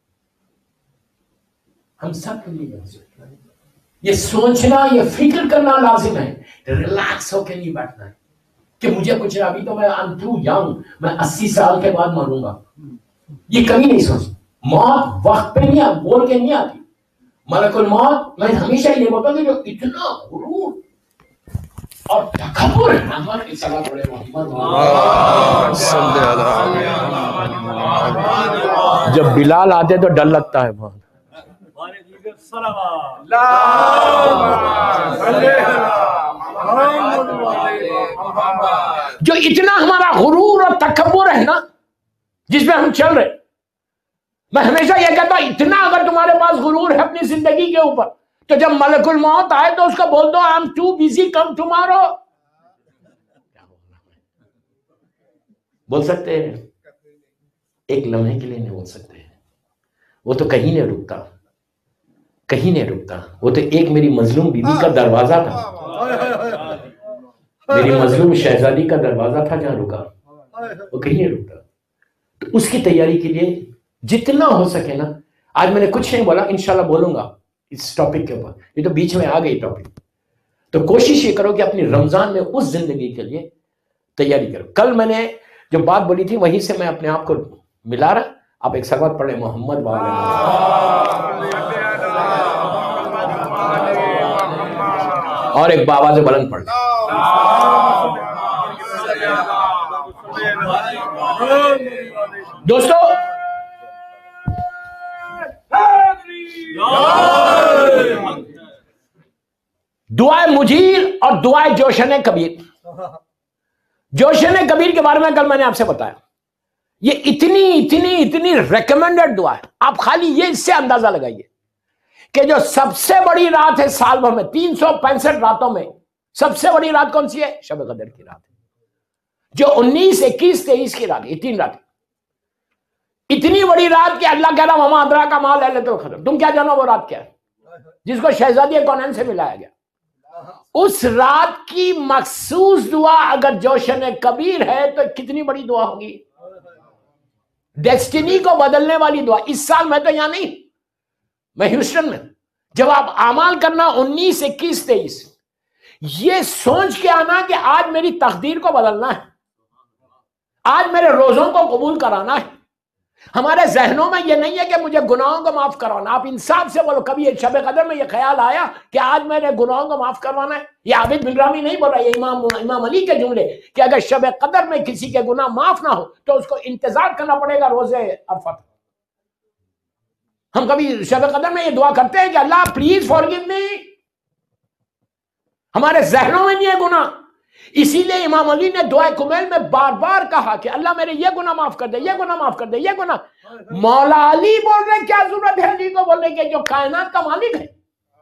ہم سب کے لیے ہو سکتا ہے. یہ سوچنا, یہ فکر کرنا لازم ہے. ریلیکس ہو کے نہیں بیٹھنا ہے کہ مجھے کچھ نہ, ابھی تو میں I'm too young, میں اسی سال کے بعد مروں گا. یہ کبھی نہیں سوچنا. موت وقت پہ نہیں بول کے نہیں آتی. ملک الموت, میں ہمیشہ یہ بولتا ہوں کہ جو اتنا غرور اور تکبر ہے, ہمارے صلاح پڑھے محمد, جب بلال آتے تو ڈر لگتا ہے بہت. جو اتنا ہمارا غرور اور تکبر ہے نا جس میں ہم چل رہے, میں ہمیشہ یہ کہتا ہوں اتنا اگر تمہارے پاس غرور ہے اپنی زندگی کے اوپر, تو جب ملک الموت آئے تو اس کو بول دو I am too busy, come tomorrow. بول سکتے ہیں, ایک لمحے کے لیے نہیں بول سکتے ہیں. وہ تو کہیں نہیں رکتا, کہیں نہیں رکتا. وہ تو ایک میری مظلوم بیوی کا دروازہ تھا, میری مظلوم شہزادی کا دروازہ تھا جہاں رکا, وہ کہیں نہیں رکتا. تو اس کی تیاری کے لیے جتنا ہو سکے نا, آج میں نے کچھ نہیں بولا, انشاءاللہ بولوں گا اس ٹاپک کے اوپر, یہ تو بیچ میں آ گئی ٹاپک. تو کوشش یہ کرو کہ اپنی رمضان میں اس زندگی کے لیے تیاری کرو. کل میں نے جو بات بولی تھی وہیں سے میں اپنے آپ کو ملا رہا. آپ ایک سلوات پڑھیں محمد بابا, اور ایک بابا سے بلند پڑھ لیں. دوستو دعائے مجیر اور دعائے جوشن کبیر. جوشن کبیر کے بارے میں کل میں نے آپ سے بتایا, یہ اتنی اتنی اتنی ریکمینڈڈ دعا ہے. آپ خالی یہ اس سے اندازہ لگائیے کہ جو سب سے بڑی رات ہے سال بھر میں, تین سو پینسٹھ راتوں میں سب سے بڑی رات کون سی ہے؟ شب قدر کی رات ہے, جو انیس اکیس تیئیس کی رات ہے. یہ تین رات اتنی بڑی رات کہ اللہ کہہ رہا وما ادراک ما لیلۃ القدر. تم کیا جانو وہ رات کیا ہے جس کو شہزادی کونین سے ملایا گیا. اس رات کی مخصوص دعا اگر جوشن کبیر ہے تو کتنی بڑی دعا ہوگی, ڈیسٹینی کو بدلنے والی دعا. اس سال میں تو یہاں نہیں, میں ہیوسٹن میں. جب آپ اعمال کرنا انیس اکیس تیئیس, یہ سوچ کے آنا کہ آج میری تقدیر کو بدلنا ہے, آج میرے روزوں کو قبول کرانا ہے. ہمارے ذہنوں میں یہ نہیں ہے کہ مجھے گناہوں کو معاف کروانا. آپ انصاف سے بولو, کبھی شب قدر میں یہ خیال آیا کہ آج میرے گناہوں کو معاف کروانا ہے؟ یہ عابد بلرامی نہیں بول رہا, یہ امام امام علی کے جملے کہ اگر شب قدر میں کسی کے گناہ معاف نہ ہو تو اس کو انتظار کرنا پڑے گا روزے عرفات. ہم کبھی شب قدر میں یہ دعا کرتے ہیں کہ اللہ پلیز فارگیو می. ہمارے ذہنوں میں نہیں ہے گناہ. اسی لیے امام علی نے دعائے کمیل میں بار بار کہا کہ اللہ میرے یہ گناہ معاف کر دے, یہ گناہ معاف کر دے, یہ گناہ. مولا علی بول رہے, کیا ضرورت ہے علی کو بولنے کے جو کائنات کا مالک ہے.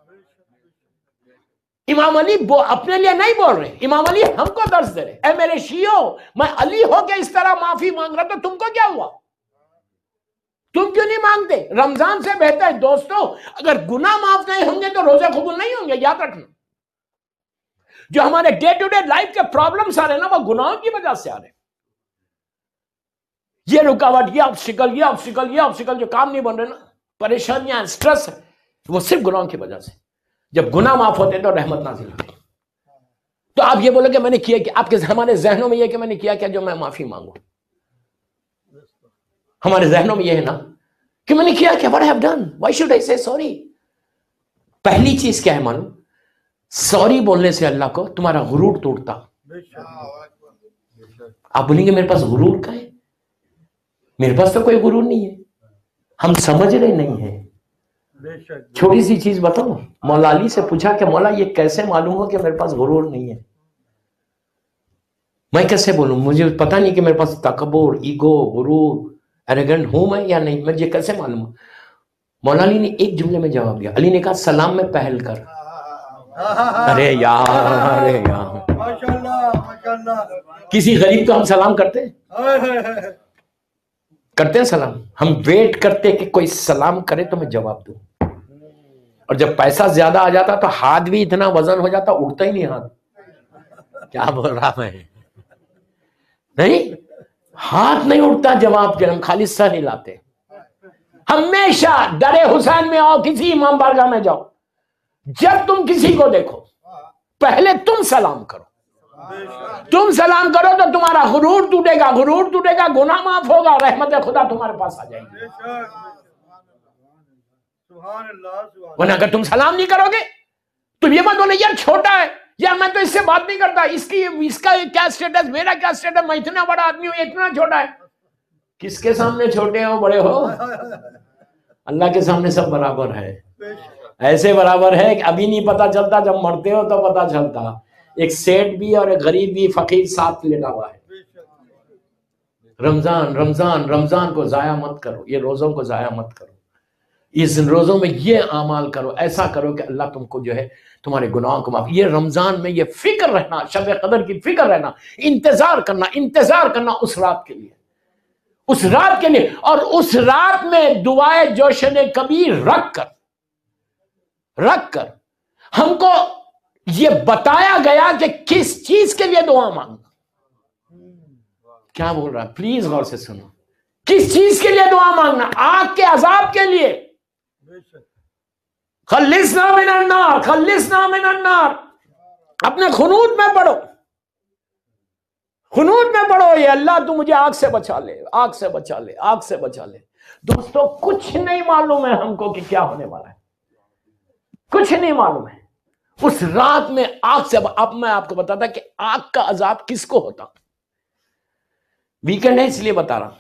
امام علی اپنے لیے نہیں بول رہے, امام علی ہم کو درس دے رہے. اے میرے شیعوں, میں علی ہو کے اس طرح معافی مانگ رہا تو تم کو کیا ہوا؟ تم کیوں نہیں مانگتے؟ رمضان سے بہتر ہے دوستو, اگر گناہ معاف نہیں ہوں گے تو روزے قبول نہیں ہوں گے. یاد رکھنا, جو ہمارے ڈے ٹو ڈے لائف کے پرابلمس آ رہے ہیں نا, وہ گناہوں کی وجہ سے آ رہے ہیں. یہ رکاوٹ, یہ آبسٹیکل, یہ آبسٹیکل, یہ آبسٹیکل, جو کام نہیں بن رہے نا, پریشانیاں, سٹریس ہے, وہ صرف گناہوں کی وجہ سے. جب گناہ معاف ہوتے تو رحمت نازل ہوتی. تو آپ یہ بولو کہ میں نے کیا, کہ آپ کے ہمارے ذہنوں میں یہ کہ میں نے کیا کیا جو میں معافی مانگوں. ہمارے ذہنوں میں یہ ہے نا کہ میں نے کیا کیا, what I have done, why should I say sorry. پہلی چیز کیا ہے معلوم, सॉरी बोलने से अल्लाह को तुम्हारा गुरूर टूटता। आप बोलेंगे मेरे पास गुरूर का है, मेरे पास तो कोई गुरूर नहीं है, हम समझ रहे नहीं है। छोटी सी चीज बताओ, मौला अली से पूछा कि मौला ये कैसे मालूम हो कि मेरे पास गुरूर नहीं है? मैं कैसे बोलूं, मुझे पता नहीं कि मेरे पास तकब्बुर, ईगो, गुरूर, एरोगेंट हूं मैं या नहीं, मुझे कैसे मालूम? मौला अली ने एक जुमले में जवाब दिया। अली ने कहा सलाम में पहल कर। अरे यार, अरे यार, माशाल्लाह माशाल्लाह। किसी गरीब को हम सलाम करते हैं? करते हैं सलाम? हम वेट करते कि कोई सलाम करे तो मैं जवाब दूं। और जब पैसा ज्यादा आ जाता तो हाथ भी इतना वजन हो जाता, उठता ही नहीं हाथ। क्या बोल रहा मैं? नहीं, हाथ नहीं उठता जवाब के, हम खाली सर हिलाते। हमेशा दरे हुसैन में आओ, किसी इमाम बारगाह में जाओ, जब तुम किसी को देखो पहले तुम सलाम करो। तुम सलाम करो तो तुम्हारा गुरूर टूटेगा, गुरूर टूटेगा, गुनाह माफ होगा, रहमत खुदा तुम्हारे पास आ जाएगी। वरना अगर तुम सलाम नहीं करोगे तुम ये मत बोले यार छोटा है, यार मैं तो इससे बात नहीं करता, इसकी इसका क्या स्टेटस, मेरा क्या स्टेटस, मैं इतना बड़ा आदमी हूं, इतना छोटा है। किसके सामने छोटे हो बड़े हो? अल्लाह के सामने सब बराबर है। ऐसे बराबर है कि अभी नहीं पता चलता, जब मरते हो तो पता चलता। एक सेठ भी और एक गरीब भी, फकीर साथ लेटा हुआ है। रमजान रमजान रमजान को जाया मत करो, ये रोजों को जाया मत करो। इस रोजों में ये अमाल करो, ऐसा करो कि अल्लाह तुमको जो है तुम्हारे गुनाहों को माफ। ये रमजान में ये फिक्र रहना, शब कदर की फिक्र रहना, इंतजार करना, इंतजार करना उस रात के लिए, उस रात के लिए। और उस रात में दुआए जोशने कबीर रख कर रख कर हमको ये बताया गया कि किस चीज के लिए दुआ मांगना। क्या बोल रहा है? प्लीज गौर से सुनो। किस चीज के लिए दुआ मांगना? आग के अजाब के लिए। खल्लिसना मिनन नार, खल्लिसना मिनन नार। अपने खुनूत में पढ़ो, खुनूत में पढ़ो, ये अल्लाह तू मुझे आग से बचा ले, आग से बचा ले, आग से बचा ले। दोस्तों कुछ नहीं मालूम है हमको कि क्या होने वाला है, कुछ नहीं मालूम है। उस रात में आग से, अब मैं आपको बताता कि आग का अजाब किसको होता। वीकेंड है इसलिए बता रहा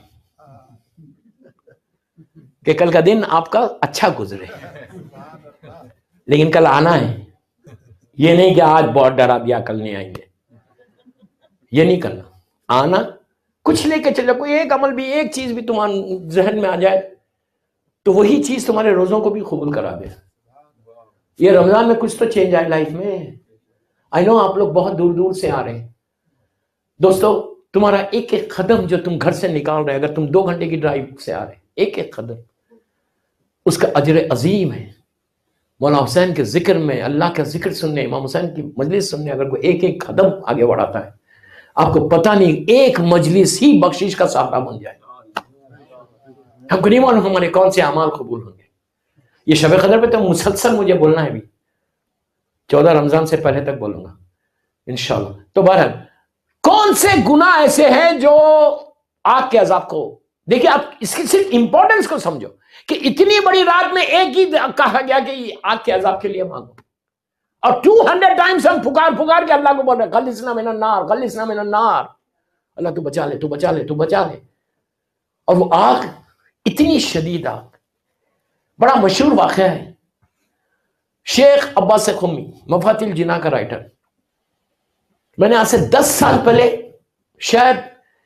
कि कल का दिन आपका अच्छा गुजरे, लेकिन कल आना है। ये नहीं कि आज बहुत डरा दिया कल नहीं आएंगे, ये नहीं करना। आना, कुछ लेके चलो, कोई एक अमल भी, एक चीज भी तुम्हारे जहन में आ जाए तो वही चीज तुम्हारे रोजों को भी कबूल करा दे। ये रमजान में कुछ तो चेंज आए लाइफ में। आई नो आप लोग बहुत दूर दूर से आ रहे हैं। दोस्तों तुम्हारा एक एक कदम जो तुम घर से निकाल रहे, अगर तुम दो घंटे की ड्राइव से आ रहे, एक एक कदम उसका अजर अजीम है। मौला हुसैन के जिक्र में, अल्लाह का जिक्र सुनने, इमाम हुसैन की मजलिस सुनने अगर कोई एक एक कदम आगे बढ़ाता है, आपको पता नहीं एक मजलिस ही बख्शिश का सहारा बन जाए। हमको नहीं मालूम हमारे कौन से अमाल कबूल होंगे। ये शब कदर पे तो मुसलसल मुझे बोलना है, भी चौदह रमजान से पहले तक बोलूंगा इंशाल्लाह। तो बहरहाल कौन से गुनाह ऐसे हैं जो आग के अजाब को, देखिए आप इसकी सिर्फ इंपॉर्टेंस को समझो कि इतनी बड़ी रात में एक ही कहा गया कि आग के अजाब के लिए मांगो, और टू हंड्रेड टाइम्स हम पुकार पुकार के अल्लाह को बोल रहे खल्लिसना मिनन नार, खल्लिसना मिनन नार, अल्लाह तू बचा ले, तू बचा ले, तू बचा ले। और वो आग इतनी शदीद आग। बड़ा मशहूर वाक़या है, शेख अब्बास खुमी मफातिल जिना का राइटर, मैंने आज से दस साल पहले शायद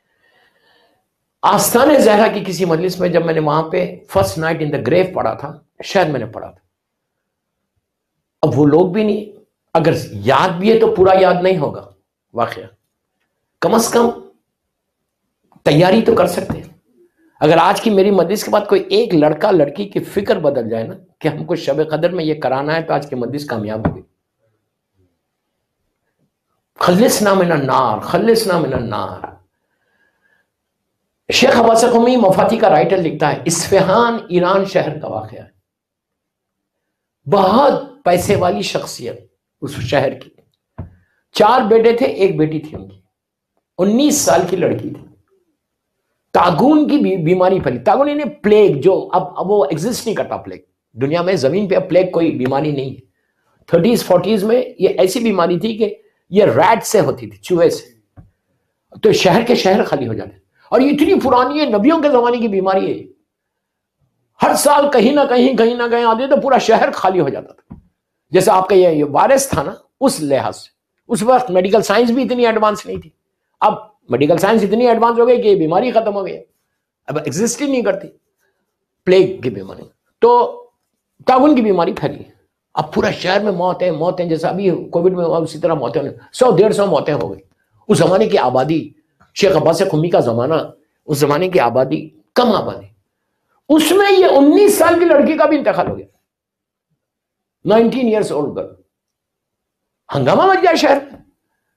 आस्ताने ज़हरा की किसी मजलिस में, जब मैंने वहां पे first night in the grave पढ़ा था, शायद मैंने पढ़ा था। अब वो लोग भी नहीं, अगर याद भी है तो पूरा याद नहीं होगा वाक़या, कम से कम तैयारी तो कर सकते हैं। अगर आज की मेरी मजलिस के बाद कोई एक लड़का लड़की की फिक्र बदल जाए ना कि हमको शब कदर में ये कराना है, तो आज की मजलिस कामयाब होगी। खल्लिसना मिनन नार, खल्लिसना मिनन नार। शेख अब्बास खुमी मफाती का राइटर लिखता है, इस्फहान ईरान शहर का वाक़या है। बहुत पैसे वाली शख्सियत उस शहर की, चार बेटे थे, एक बेटी थी उनकी, उन्नीस साल की लड़की थी। तागून की भी बीमारी फैली, तागून यानी प्लेग, जो अब अब वो एग्जिस्ट नहीं करता। प्लेग दुनिया में, जमीन पे अब प्लेग कोई बीमारी नहीं है। تھرٹیز فورٹیز میں یہ ایسی بیماری تھی کہ یہ ریٹ سے ہوتی تھی، چوہے سے، تو شہر کے شہر خالی ہو جاتے، اور یہ اتنی پرانی ہے، نبیوں کے زمانے کی بیماری ہے، ہر سال کہیں نہ کہیں کہیں نہ کہیں آتے تو پورا شہر خالی ہو جاتا تھا. جیسے آپ کا یہ وائرس تھا نا، اس لحاظ سے اس وقت میڈیکل سائنس بھی اتنی ایڈوانس نہیں تھی. اب میڈیکل سائنس اتنی ایڈوانس ہو گئی کہ یہ بیماری ختم ہو گئی، اب ایگزسٹ ہی نہیں کرتی، پلیگ کی بیماری. تو تعاون کی بیماری پھیلی، اب پورا شہر میں موتیں موتیں، جیسا ابھی کووڈ میں اسی طرح موتیں، سو ڈیڑھ سو موتیں ہو گئی. اس زمانے کی آبادی، شیخ عباس قمی کا زمانہ، اس زمانے کی آبادی کم آبادی، اس میں یہ انیس سال کی لڑکی کا بھی انتقال ہو گیا، نائنٹین ایئرس اولڈ گرل. ہنگامہ مچ گیا شہر میں،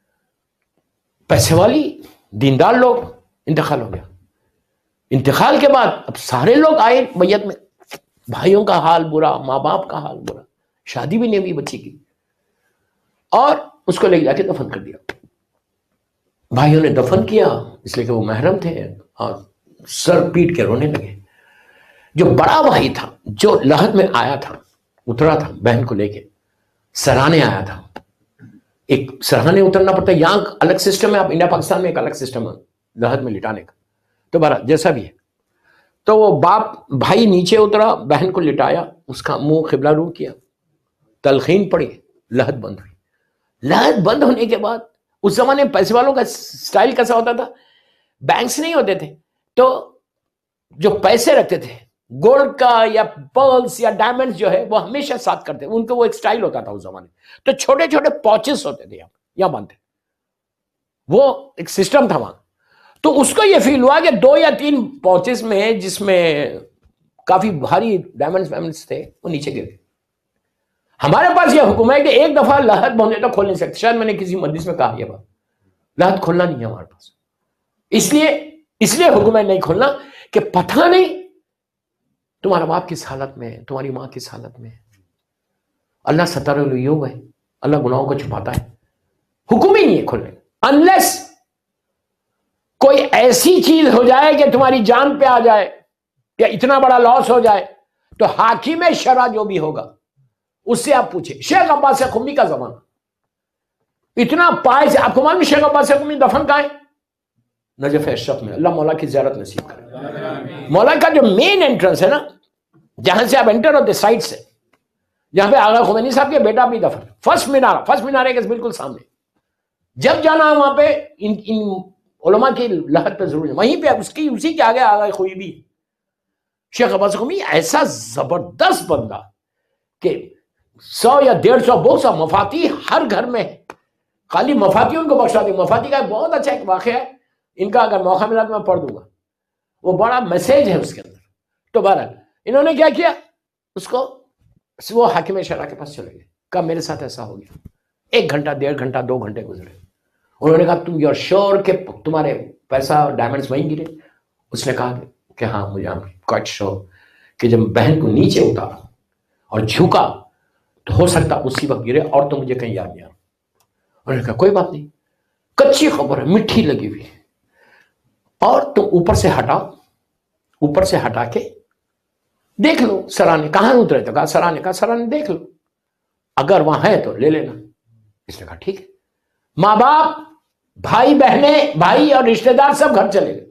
پیسے والی دیندار لوگ، انتقال ہو گیا. انتقال کے بعد اب سارے لوگ آئے میت میں، بھائیوں کا حال برا، ماں باپ کا حال برا، شادی بھی نہیں ہوئی بچی کی، اور اس کو لے جا کے دفن کر دیا. بھائیوں نے دفن کیا اس لیے کہ وہ محرم تھے، اور سر پیٹ کے رونے لگے. جو بڑا بھائی تھا، جو لحد میں آیا تھا، اترا تھا بہن کو لے کے، سرانے آیا تھا. ایک سرانے اترنا پڑتا ہے، یہاں الگ سسٹم ہے، اب انڈیا پاکستان میں ایک الگ سسٹم ہے لحد میں لٹانے کا. تو بہرحال جیسا بھی ہے، تو وہ باپ بھائی نیچے اترا، بہن کو لٹایا، اس کا منہ قبلہ رو کیا، تلقین پڑی، لحد بند ہوئی. لحد بند ہونے کے بعد اس زمانے میں پیسے والوں کا سٹائل کیسا ہوتا تھا، بینکس نہیں ہوتے تھے، تو جو پیسے رکھتے تھے گولڈ کا یا پرلز یا ڈائمنڈز جو ہے وہ ہمیشہ ساتھ کرتے، ان کو وہ ایک سٹائل ہوتا تھا اس زمانے. تو چھوٹے چھوٹے پوچز ہوتے تھے، یہاں باندھتے، وہ ایک سسٹم تھا وہاں. تو اس کو یہ فیل ہوا کہ دو یا تین پوچز میں، جس میں کافی بھاری ڈائمنڈز وائمنڈز تھے، وہ نیچے گر گئے. ہمارے پاس یہ حکم ہے کہ ایک دفعہ لحد بندے تو کھول نہیں سکتے. شاید میں نے کسی مجلس میں کہا یہ بات، لحد کھولنا نہیں ہے ہمارے پاس. اس لیے اس لیے حکم ہے نہیں کھولنا کہ پتہ نہیں تمہارا باپ کس حالت میں ہے، تمہاری ماں کس حالت میں ہے. اللہ ستر العیوب ہے، اللہ گناہوں کو چھپاتا ہے. حکم ہی نہیں ہے کھولنے، انلیس کوئی ایسی چیز ہو جائے کہ تمہاری جان پہ آ جائے یا اتنا بڑا لاس ہو جائے، تو حاکم شرع جو بھی ہوگا اس سے آپ پوچھیں. شیخ عباس قمی کا زمانہ اتنا پائے سے، آپ کو معلوم شیخ عباس قمی دفن کہاں ہے؟ نجف اشرف میں. اللہ مولا کی زیارت نصیب کرے. مولا کا جو مین انٹرنس ہے نا، جہاں سے آپ انٹر ہوتے سائڈ سے، جہاں پہ آغا خمینی صاحب کے بیٹا بھی دفن، فرسٹ مینارہ، فرسٹ مینارے کے بالکل سامنے. جب جانا وہاں پہ ان ان علماء کی لحد پہ ضرور ہے، وہیں پہ اس کی اسی کے آگے آغا خویبی. شیخ عباس قمی ایسا زبردست بندہ کہ سو یا ڈیڑھ سو بکس اور مفاتی ہر گھر میں ہے. خالی مفاتی ان کو بخشا دی. مفاتی کا بہت اچھا ایک واقعہ ہے، ان کا اگر موقع ملا تو میں پڑھ دوں گا، وہ بڑا میسیج ہے اس کے اندر. تو بہرحال انہوں نے کیا کیا، اس کو وہ حاکم شرع کے پاس چلے گئے، کہا میرے ساتھ ایسا ہو گیا. ایک گھنٹہ، ڈیڑھ گھنٹہ، دو گھنٹے گزرے. انہوں نے کہا تم یو آر شیور کہ تمہارے پیسہ اور ڈائمنڈس وہیں گرے؟ اس نے کہا کہ ہاں مجھے کوائٹ شیور کہ جب بہن کو نیچے اتارا اور جھکا تو ہو سکتا اسی وقت گرے، اور تو مجھے کہیں یاد نہیں آ رہا. انہوں نے کہا کوئی بات نہیں، کچی خبر ہے، مٹھی لگی ہوئی، اور تم اوپر سے ہٹاؤ، اوپر سے ہٹا کے دیکھ لو سرانے کہاں اترے. تو کہا سرانے، کہا سرانے دیکھ لو، اگر وہاں ہے تو لے لینا. اس نے کہا ٹھیک ہے. ماں باپ، بھائی بہنیں، بھائی اور رشتہ دار سب گھر چلے گئے.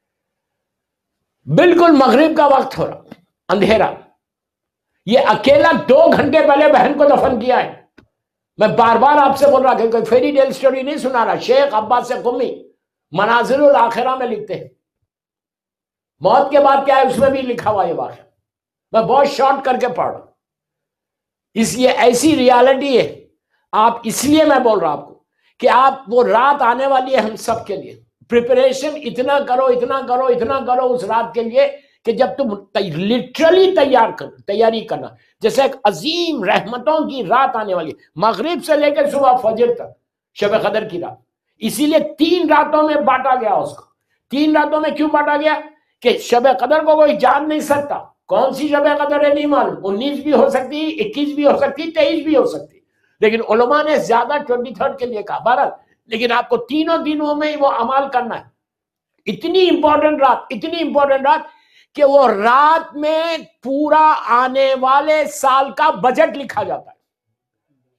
بالکل مغرب کا وقت ہو رہا، اندھیرا. یہ اکیلا دو گھنٹے پہلے بہن کو دفن کیا ہے. میں بار بار آپ سے بول رہا کہ کوئی فیری ٹیل سٹوری نہیں سنا رہا. شیخ عباس قمی منازل الاخرہ میں لکھتے ہیں، موت کے بعد کیا ہے اس میں بھی لکھا ہوا یہ واقعہ. میں بہت شارٹ کر کے پڑھ رہا ہوں، اس لیے ایسی ریالٹی ہے. آپ اس لیے میں بول رہا آپ کو کہ آپ وہ رات آنے والی ہے ہم سب کے لیے. پریپریشن اتنا کرو، اتنا کرو، اتنا کرو اس رات کے لیے کہ جب تم لٹرلی تیار کر تیاری کرنا. جیسے ایک عظیم رحمتوں کی رات آنے والی، مغرب سے لے کے صبح فجر تک، شب قدر کی رات. اسی لیے تین راتوں میں بانٹا گیا اس کو. تین راتوں میں کیوں بانٹا گیا؟ کہ شب قدر کو کوئی جان نہیں سکتا. کون سی شب قدر ہے نہیں معلوم، انیس بھی ہو سکتی، اکیس بھی ہو سکتی، تیئیس بھی ہو سکتی، لیکن علماء نے زیادہ ٹوئنٹی تھرڈ کے لیے کہا. بہرحال لیکن آپ کو تینوں دنوں میں وہ عمل کرنا ہے. اتنی امپورٹنٹ رات، اتنی امپورٹنٹ رات کہ وہ رات میں پورا آنے والے سال کا بجٹ لکھا جاتا ہے.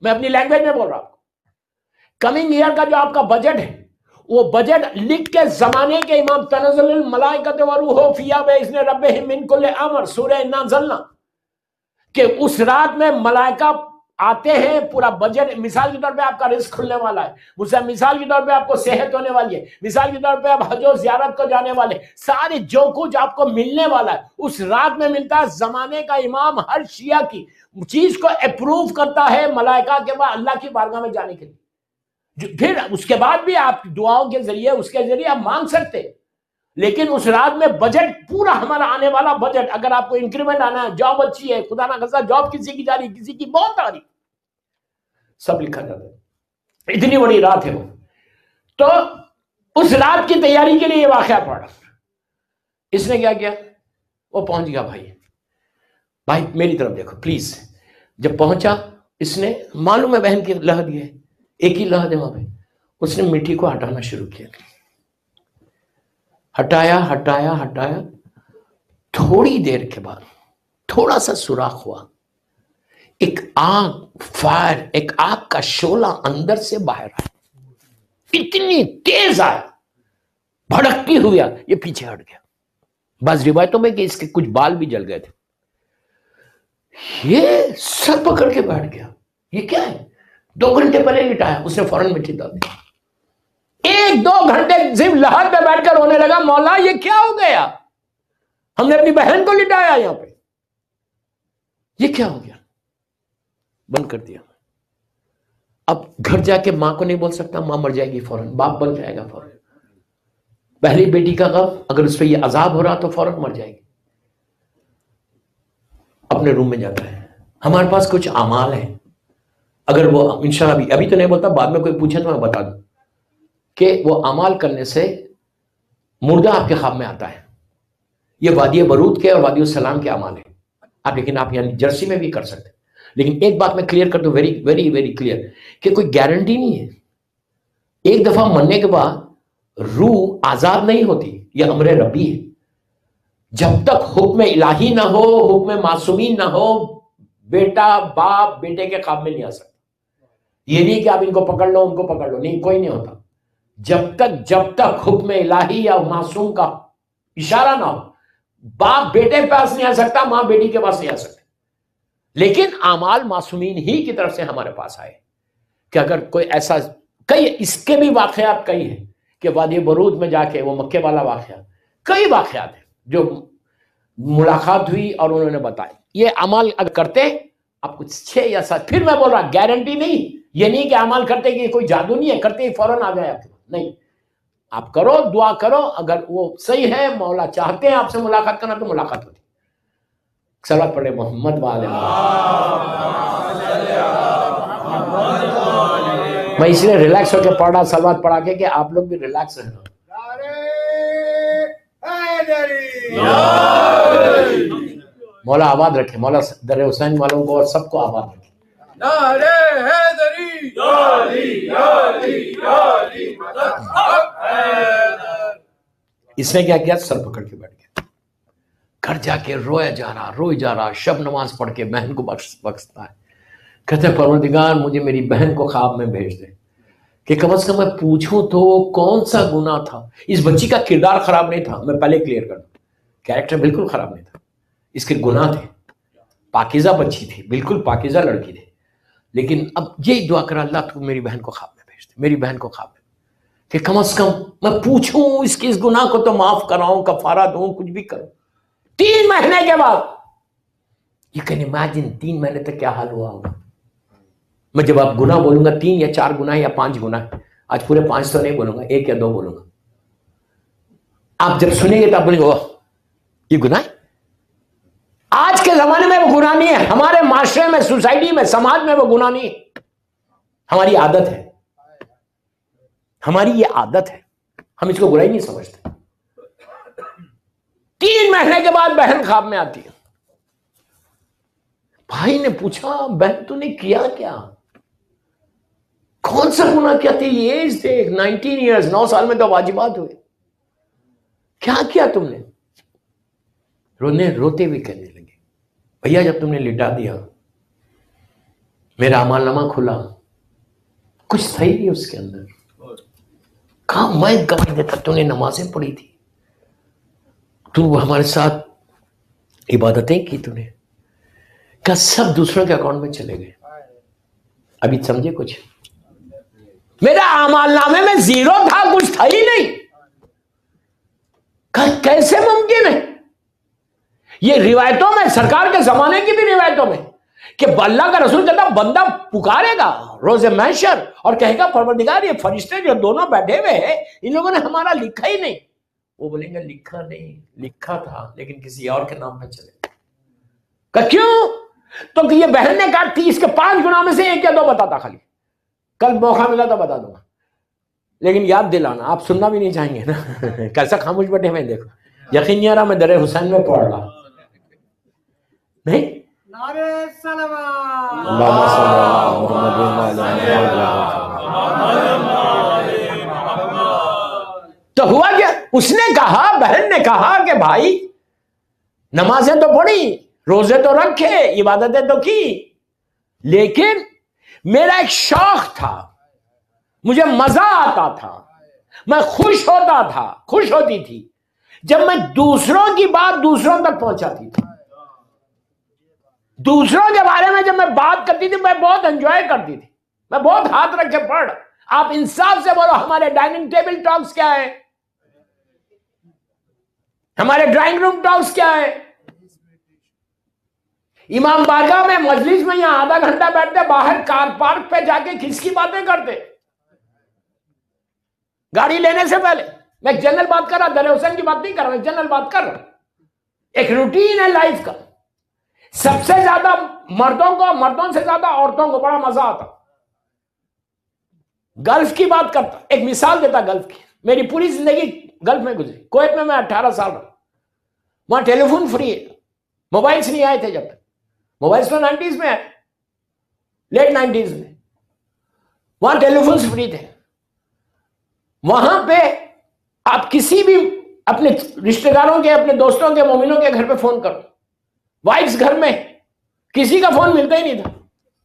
میں اپنی لینگویج میں بول رہا ہوں. کمنگ ایئر کا جو آپ کا بجٹ ہے وہ بجٹ لکھ کے زمانے کے امام تنزل الملائکۃ والروح فیہا باذن ربہم من کل امر سورہ انا انزلنا کہ اس رات میں ملائکہ آتے ہیں. پورا بجٹ مثال کے طور پہ آپ کا رزق کھلنے والا ہے, مثال کے طور پہ آپ کو صحت ہونے والی ہے, مثال کے طور پہ آپ حج و زیارت کو جانے والے, سارے جو کچھ آپ کو ملنے والا ہے اس رات میں ملتا ہے. زمانے کا امام ہر شیعہ کی چیز کو اپروو کرتا ہے ملائکہ کے بعد اللہ کی بارگاہ میں جانے کے لیے. پھر اس کے بعد بھی آپ دعاؤں کے ذریعے اس کے ذریعے آپ مانگ سکتے, لیکن اس رات میں بجٹ پورا ہمارا آنے والا بجٹ, اگر آپ کو انکریمنٹ آنا ہے, جاب اچھی ہے, خدا نہ خاصہ جاب کسی کی جا رہی, کسی کی بہت آ رہی, سب لکھا جاتا ہے. اتنی بڑی رات ہے وہ. تو اس رات کی تیاری کے لیے یہ واقعہ پڑا. اس نے کیا کیا, وہ پہنچ گیا. بھائی بھائی میری طرف دیکھو پلیز. جب پہنچا اس نے, معلوم ہے بہن کی لحد یہ ہے, ایک ہی لحد ہے وہاں پہ, اس نے مٹی کو ہٹانا شروع کیا. ہٹایا ہٹایا ہٹایا تھوڑی دیر کے بعد تھوڑا سا سوراخ ہوا, ایک آگ فائر, ایک آگ کا شعلہ اندر سے باہر آیا, اتنی تیز آیا, بھڑکتی ہوئی, یہ پیچھے ہٹ گیا. بعض روایتوں میں کہ اس کے کچھ بال بھی جل گئے تھے. یہ سر پکڑ کے بیٹھ گیا, یہ کیا ہے؟ دو گھنٹے پہلے لٹایا, اس نے فوراً مٹی ڈال دی. ایک دو گھنٹے صرف لحد پہ بیٹھ کر رونے لگا, مولا یہ کیا ہو گیا, ہم نے اپنی بہن کو لٹایا یہاں پہ, یہ کیا ہو گیا؟ بند کر دیا. اب گھر جا کے ماں کو نہیں بول سکتا, ماں مر جائے گی فوراً, باپ بن جائے گا فوراً. پہلی بیٹی کا غم, اگر اس پہ یہ عذاب ہو رہا تو فوراً مر جائے گی. اپنے روم میں جاتا ہے. ہمارے پاس کچھ اعمال ہیں, اگر وہ انشاءاللہ ابھی ابھی تو نہیں بولتا, بعد میں کوئی پوچھے تو میں بتا دوں کہ وہ اعمال کرنے سے مردہ آپ کے خواب میں آتا ہے. یہ وادی برود کے اور وادی السلام کے اعمال ہیں آپ, لیکن آپ یعنی جرسی میں بھی کر سکتے. لیکن ایک بات میں کلیئر کر دوں, ویری ویری ویری کلیئر, کہ کوئی گارنٹی نہیں ہے. ایک دفعہ مرنے کے بعد روح آزاد نہیں ہوتی, یہ امر ربی ہے. جب تک حکم الہی نہ ہو, حکم معصومین نہ ہو, بیٹا باپ بیٹے کے خواب میں نہیں آ سکتا. یہ نہیں کہ آپ ان کو پکڑ لو ان کو پکڑ لو, نہیں, کوئی نہیں ہوتا. جب تک جب تک حکم الہی یا معصوم کا اشارہ نہ ہو, باپ بیٹے کے پاس نہیں آ سکتا, ماں بیٹی کے پاس نہیں آ سکتی. لیکن اعمال معصومین ہی کی طرف سے ہمارے پاس آئے کہ اگر کوئی ایسا, کئی اس کے بھی واقعات کئی ہیں کہ وادی برود میں جا کے وہ مکے والا واقعہ, کئی واقعات ہیں جو ملاقات ہوئی اور انہوں نے بتائی. یہ عمل اگر کرتے آپ کچھ چھ یا سات, پھر میں بول رہا گارنٹی نہیں, یہ نہیں کہ عمل کرتے کہ کوئی جادو نہیں ہے, کرتے ہی فوراً آ جائے آپ کے پاس, نہیں. آپ کرو, دعا کرو, اگر وہ صحیح ہے, مولا چاہتے ہیں آپ سے ملاقات کرنا تو ملاقات ہوتی. صلوات پڑھے محمد والے محمد. میں اس لیے ریلیکس ہو کے پڑھ رہا صلوات پڑھا کے کہ آپ لوگ بھی ریلیکس رہنا. مولا آباد رکھے, مولا در حسین والوں کو اور سب کو آباد رکھے. اس نے کیا کیا, سر پکڑ کے بیٹھ گیا. گھر جا کے رویا جا رہا روئی جا رہا, شب نماز پڑھ کے بہن کو بخش بخشتا ہے. کہتے ہیں پروردگار مجھے میری بہن کو خواب میں بھیج دے کہ کم از کم میں پوچھوں تو کون سا گناہ تھا. اس بچی کا کردار خراب نہیں تھا, میں پہلے کلیئر کر دوں, کیریکٹر بالکل خراب نہیں تھا, اس کے گناہ تھے. پاکیزہ بچی تھی, بالکل پاکیزہ لڑکی تھی, لیکن اب یہی دعا کرا, اللہ تو میری بہن کو خواب میں بھیج دے, میری بہن کو خواب میں, کہ کم از کم میں پوچھوں اس کے اس گناہ کو تو معاف کراؤں, کفارہ دوں, کچھ بھی کروں. تین مہینے کے بعد, یہ کین امیجن تین مہینے تک کیا حال ہوا ہوگا. میں جب آپ گناہ بولوں گا, تین یا چار گناہ یا پانچ گناہ, آج پورے پانچ تو نہیں بولوں گا, ایک یا دو بولوں گا. آپ جب سنیں گے تو آپ بولیں گے یہ گناہ ہے. آج کے زمانے میں وہ گناہ نہیں ہے, ہمارے معاشرے میں, سوسائٹی میں, سماج میں وہ گناہ نہیں ہے. ہماری عادت ہے, ہماری یہ عادت ہے, ہم اس کو برائی نہیں سمجھتے. تین مہینے کے بعد بہن خواب میں آتی ہے. بھائی نے پوچھا, بہن تو نے کیا کیا, کون سا گناہ کیا تھی, یہ ایج تھے نائنٹین ایئرز, نو سال میں تو واجبات ہوئے, کیا کیا تم نے. رونے روتے ہوئے کہنے لگے, بھیا جب تم نے لٹا دیا میرا اعمال نامہ کھلا، کچھ تھا ہی نہیں اس کے اندر. کہاں میں گواہی دیتا تو نے نمازیں پڑھی تھی، تو ہمارے ساتھ عبادتیں کی، تو نے کہا سب دوسروں کے اکاؤنٹ میں چلے گئے. ابھی سمجھے کچھ؟ میرا اعمال نامے میں زیرو تھا، کچھ تھا ہی نہیں. کہا کیسے ممکن ہے؟ یہ روایتوں میں، سرکار کے زمانے کی بھی روایتوں میں، کہ اللہ کا رسول کہتا بندہ پکارے گا روز محشر اور کہے گا پروردگار یہ فرشتے جو دونوں بیٹھے ہوئے ہیں ان لوگوں نے ہمارا لکھا ہی نہیں. وہ بولیں گے لکھا نہیں، لکھا تھا لیکن کسی اور کے نام پہ چلے. کہ کیوں؟ تو کہ یہ بہن نے کہا تیس کے پانچ گناہ میں سے ایک یا دو بتاتا، خالی کل موقع ملا تو بتا دوں گا، لیکن یاد دلانا، آپ سننا بھی نہیں چاہیں گے نا. کیسا خاموش بیٹھے ہوئے دیکھو. یقین نہیں آ رہا میں در حسین میں پڑھ رہا نہیں. نعرہ سلام. اللہم صلی علی محمد. تو ہوا کیا؟ اس نے کہا، بہن نے کہا کہ بھائی نمازیں تو پڑھی، روزے تو رکھے، عبادتیں تو کی، لیکن میرا ایک شوق تھا، مجھے مزہ آتا تھا، میں خوش ہوتا تھا، خوش ہوتی تھی جب میں دوسروں کی بات دوسروں تک پہنچاتی تھی. دوسروں کے بارے میں جب میں بات کرتی تھی میں بہت انجوائے کرتی تھی، میں بہت ہاتھ رکھ کے پڑھ. آپ انصاف سے بولو ہمارے ڈائننگ ٹیبل ٹاکس کیا ہے، ہمارے ڈرائنگ روم ٹاکس کیا ہے. امام بارگاہ میں مجلس میں یہاں آدھا گھنٹہ بیٹھتے، باہر کار پارک پہ جا کے کس کی باتیں کرتے گاڑی لینے سے پہلے. میں ایک جنرل بات کر رہا، در حسین کی بات نہیں کر رہا، ایک جنرل بات کر رہا. ایک روٹین ہے لائف کا. سب سے زیادہ مردوں کو، مردوں سے زیادہ عورتوں کو بڑا مزہ آتا. گلف کی بات کرتا، ایک مثال دیتا گلف کی. میری پوری زندگی گلف میں گزری. کویت میں میں اٹھارہ سال رہا، وہاں ٹیلی فون فری ہے، موبائلس نہیں آئے تھے. جب تک موبائلس تو نائنٹیز میں آئے، لیٹ نائنٹیز میں، وہاں ٹیلی فونس فری تھے. وہاں پہ آپ کسی بھی اپنے رشتہ داروں کے، اپنے دوستوں کے، مومنوں کے گھر پہ فون کرو، وائفس گھر میں، کسی کا فون ملتا ہی نہیں تھا.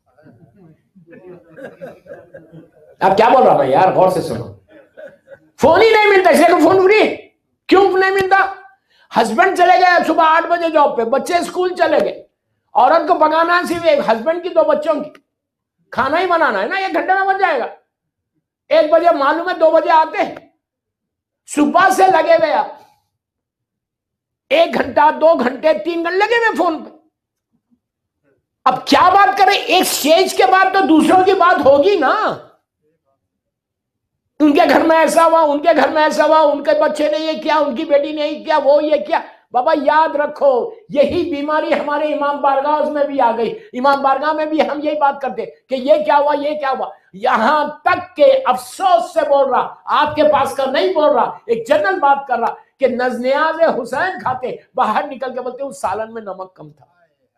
آپ کیا بول رہا میں یار، غور سے سنو. فون ہی نہیں ملتا، اس لیے کہ فون فری. کیوں نہیں ملتا؟ ہسبینڈ چلے گئے صبح آٹھ بجے جاب پہ، بچے اسکول چلے گئے، عورت کو پکانا صرف ایک ہسبینڈ کی، دو بچوں کی کھانا ہی بنانا ہے نا، ایک گھنٹے میں بن جائے گا. ایک بجے معلوم ہے دو بجے آتے ہیں، صبح سے لگے ہوئے آپ ایک گھنٹہ، دو گھنٹے، تین گھنٹے لگے ہوئے فون پہ. اب کیا بات کریں؟ ایک سٹیج کے بعد تو دوسروں کی بات ہوگی نا. ان کے گھر میں ایسا ہوا، ان کے گھر میں ایسا ہوا، ان کے بچے نے یہ کیا، ان کی بیٹی نے یہ کیا، وہ یہ کیا. بابا یاد رکھو یہی بیماری ہمارے امام بارگاہ میں بھی آ گئی. امام بارگاہ میں بھی ہم یہی بات کرتے کہ یہ کیا ہوا، یہ کیا ہوا. یہاں تک کہ افسوس سے بول رہا، آپ کے پاس کا نہیں بول رہا، ایک جنرل بات کر رہا کہ نزنیاز حسین کھاتے، باہر نکل کے بولتے اس سالن میں نمک کم تھا.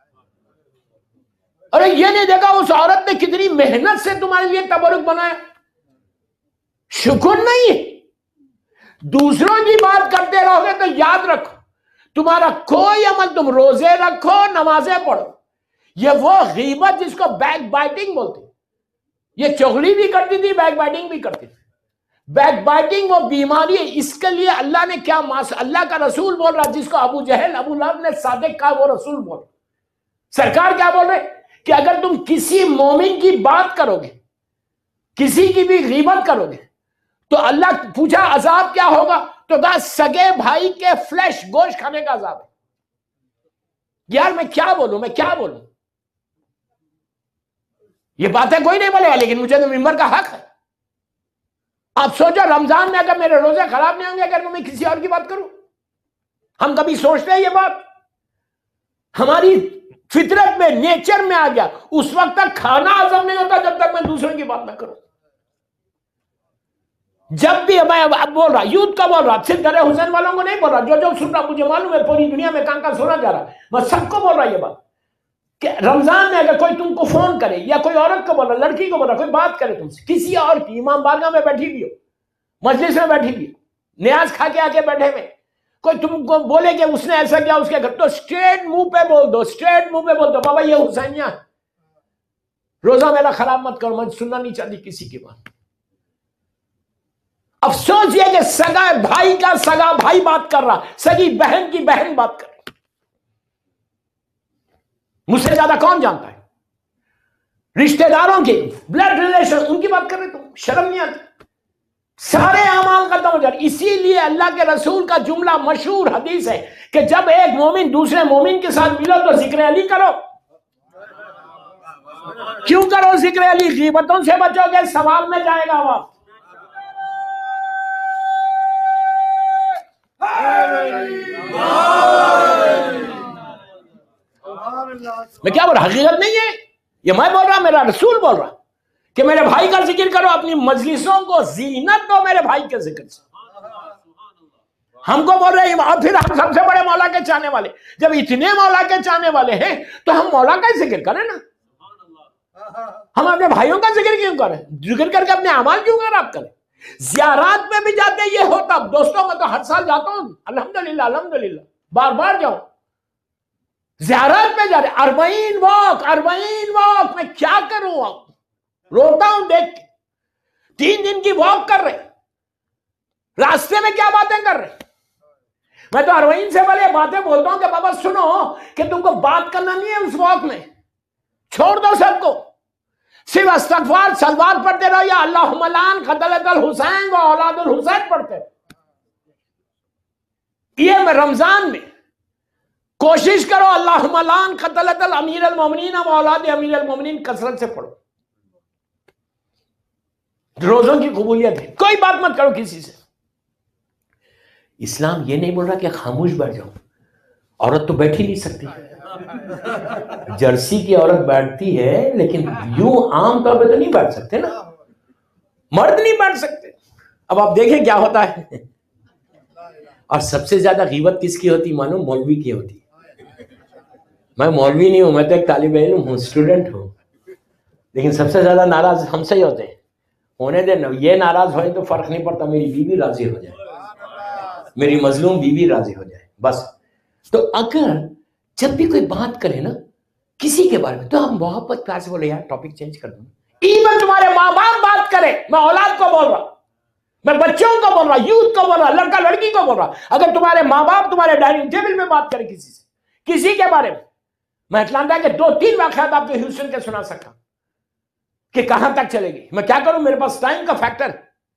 ارے یہ نہیں دیکھا اس عورت نے کتنی محنت سے تمہارے لیے تبرک بنایا. شکر نہیں. دوسروں کی بات کرتے رہو گے تو یاد رکھو تمہارا کوئی عمل، تم روزے رکھو، نمازیں پڑھو، یہ وہ غیبت جس کو بیک بائٹنگ بولتے، یہ چغلی بھی کرتی تھی، بیک بائٹنگ بھی کرتی تھی. بیک بائٹنگ وہ بیماری ہے. اس کے لیے اللہ نے کیا ماس اللہ کا رسول بول رہا، جس کو ابو جہل، ابو لہب نے صادق کہا، وہ رسول بول رہا. سرکار کیا بول رہے کہ اگر تم کسی مومن کی بات کرو گے، کسی کی بھی غیبت کرو گے تو اللہ پوچھا عذاب کیا ہوگا، تو کہا سگے بھائی کے فلیش، گوشت کھانے کا عذاب ہے. یار میں کیا بولوں، میں کیا بولوں. یہ باتیں کوئی نہیں بولے گا، لیکن مجھے تو ممبر کا حق ہے. آپ سوچو رمضان میں اگر میرے روزے خراب نہیں ہوں گے اگر میں کسی اور کی بات کروں. ہم کبھی سوچتے ہیں یہ بات؟ ہماری فطرت میں، نیچر میں آ گیا. اس وقت تک کھانا ہضم نہیں ہوتا جب تک میں دوسروں کی بات نہ کروں. جب بھی میں اب بول رہا، یوتھ کا بول رہا، صرف در حسین والوں کو نہیں بول رہا، جو جو سن رہا مجھے معلوم ہے پوری دنیا میں کہاں کہاں سنا جا رہا، میں سب کو بول رہا یہ بات کہ رمضان میں اگر کوئی تم کو فون کرے، یا کوئی عورت کو بول رہا، لڑکی کو بول رہا، کوئی بات کرے تم سے، کسی اور کی، امام بارگاہ میں بیٹھی بھی ہو، مجلس میں بیٹھی بھی ہو، نیاز کھا کے آ کے بیٹھے ہوئے، کوئی تم کو بولے کہ اس نے ایسا کیا اس کے گھر، تو اسٹریٹ منہ پہ بول دو، اسٹریٹ منہ پہ بول دو بابا یہ حسینیہ. روزہ میرا خراب مت کرو، میں سننا نہیں چاہتی کسی کی بات. افسوس یہ کہ سگا بھائی کا سگا بھائی بات کر رہا، سگی بہن کی بہن بات کر رہی. مجھ سے زیادہ کون جانتا ہے؟ رشتہ داروں کی بلڈ ریلیشن ان کی بات کر رہے، تو شرم نہیں آتی؟ سارے اعمال ختم ہو جائے. اسی لیے اللہ کے رسول کا جملہ مشہور حدیث ہے کہ جب ایک مومن دوسرے مومن کے ساتھ ملو تو ذکر علی کرو. کیوں کرو ذکر علی؟ غیبتوں سے بچو گے، ثواب میں جائے گا وقت. میں کیا بول رہا؟ حقیقت نہیں ہے یہ، میں بول رہا، میرا رسول بول رہا کہ میرے بھائی کا ذکر کرو، اپنی مجلسوں کو زینت دو میرے بھائی کے ذکر سے. ہم کو بول رہے ہیں، اور پھر ہم سب سے بڑے مولا کے چاہنے والے، جب اتنے مولا کے چاہنے والے ہیں تو ہم مولا کا ہی ذکر کریں نا. ہم اپنے بھائیوں کا ذکر کیوں کریں؟ ذکر کر کے اپنے اعمال کیوں خراب کریں؟ زیارات میں بھی جاتے یہ ہوتا. دوستوں میں تو ہر سال جاتا ہوں، الحمدللہ الحمدللہ بار بار جاؤں. زیارات میں جا رہے، اربعین واک اربعین واک میں کیا کروں؟ روتا ہوں دیکھ کے. تین دن کی واک کر رہے، راستے میں کیا باتیں کر رہے. میں تو اربعین سے پہلے باتیں بولتا ہوں کہ بابا سنو کہ تم کو بات کرنا نہیں ہے اس واک میں، چھوڑ دو سب کو، صرف استغفار سلوات پڑھتے رہو یا اللہم لعن قتلۃ الحسین و اولاد الحسین پڑھتے رہو. یہ میں رمضان میں کوشش کرو اللہم لعن قتلۃ الامیر المومنین و اولاد امیر المومنین کثرت سے پڑھو. روزوں کی قبولیت ہے. کوئی بات مت کرو کسی سے. اسلام یہ نہیں بول رہا کہ خاموش بیٹھ جاؤ. عورت تو بیٹھ ہی نہیں سکتی. جرسی کی عورت بیٹھتی ہے لیکن یوں عام طور پہ تو نہیں بیٹھ سکتے نا، مرد نہیں بیٹھ سکتے. اب آپ دیکھیں کیا ہوتا ہے. اور سب سے زیادہ غیبت کس کی ہوتی معلوم؟ مولوی کی ہوتی. میں مولوی نہیں ہوں، میں تو ایک طالب علم ہوں، اسٹوڈنٹ ہوں، لیکن سب سے زیادہ ناراض ہم سے ہی ہوتے ہیں. ہونے دے، یہ ناراض ہوئے تو فرق نہیں پڑتا، میری بیوی راضی ہو جائے، میری مظلوم بیوی راضی ہو جائے بس. تو اگر جب بھی کوئی بات کرے نا کسی کے بارے میں تو ہم محبت پیار سے بولے یار ٹاپک چینج کر دوں. ایون تمہارے ماں باپ بات کرے، میں اولاد کو بول رہا، میں بچوں کو بول رہا، یوتھ کو بول رہا، لڑکا لڑکی کو بول رہا. اگر تمہارے ماں باپ تمہارے ڈائننگ ٹیبل میں بات کرے کسی سے کسی کے بارے میں، میں اٹلانٹا کے دو تین واقعات آپ کو ہیوسٹن کے سنا سکتا کہ کہاں تک چلے گی. میں کیا کروں، میرے پاس ٹائم کا فیکٹر.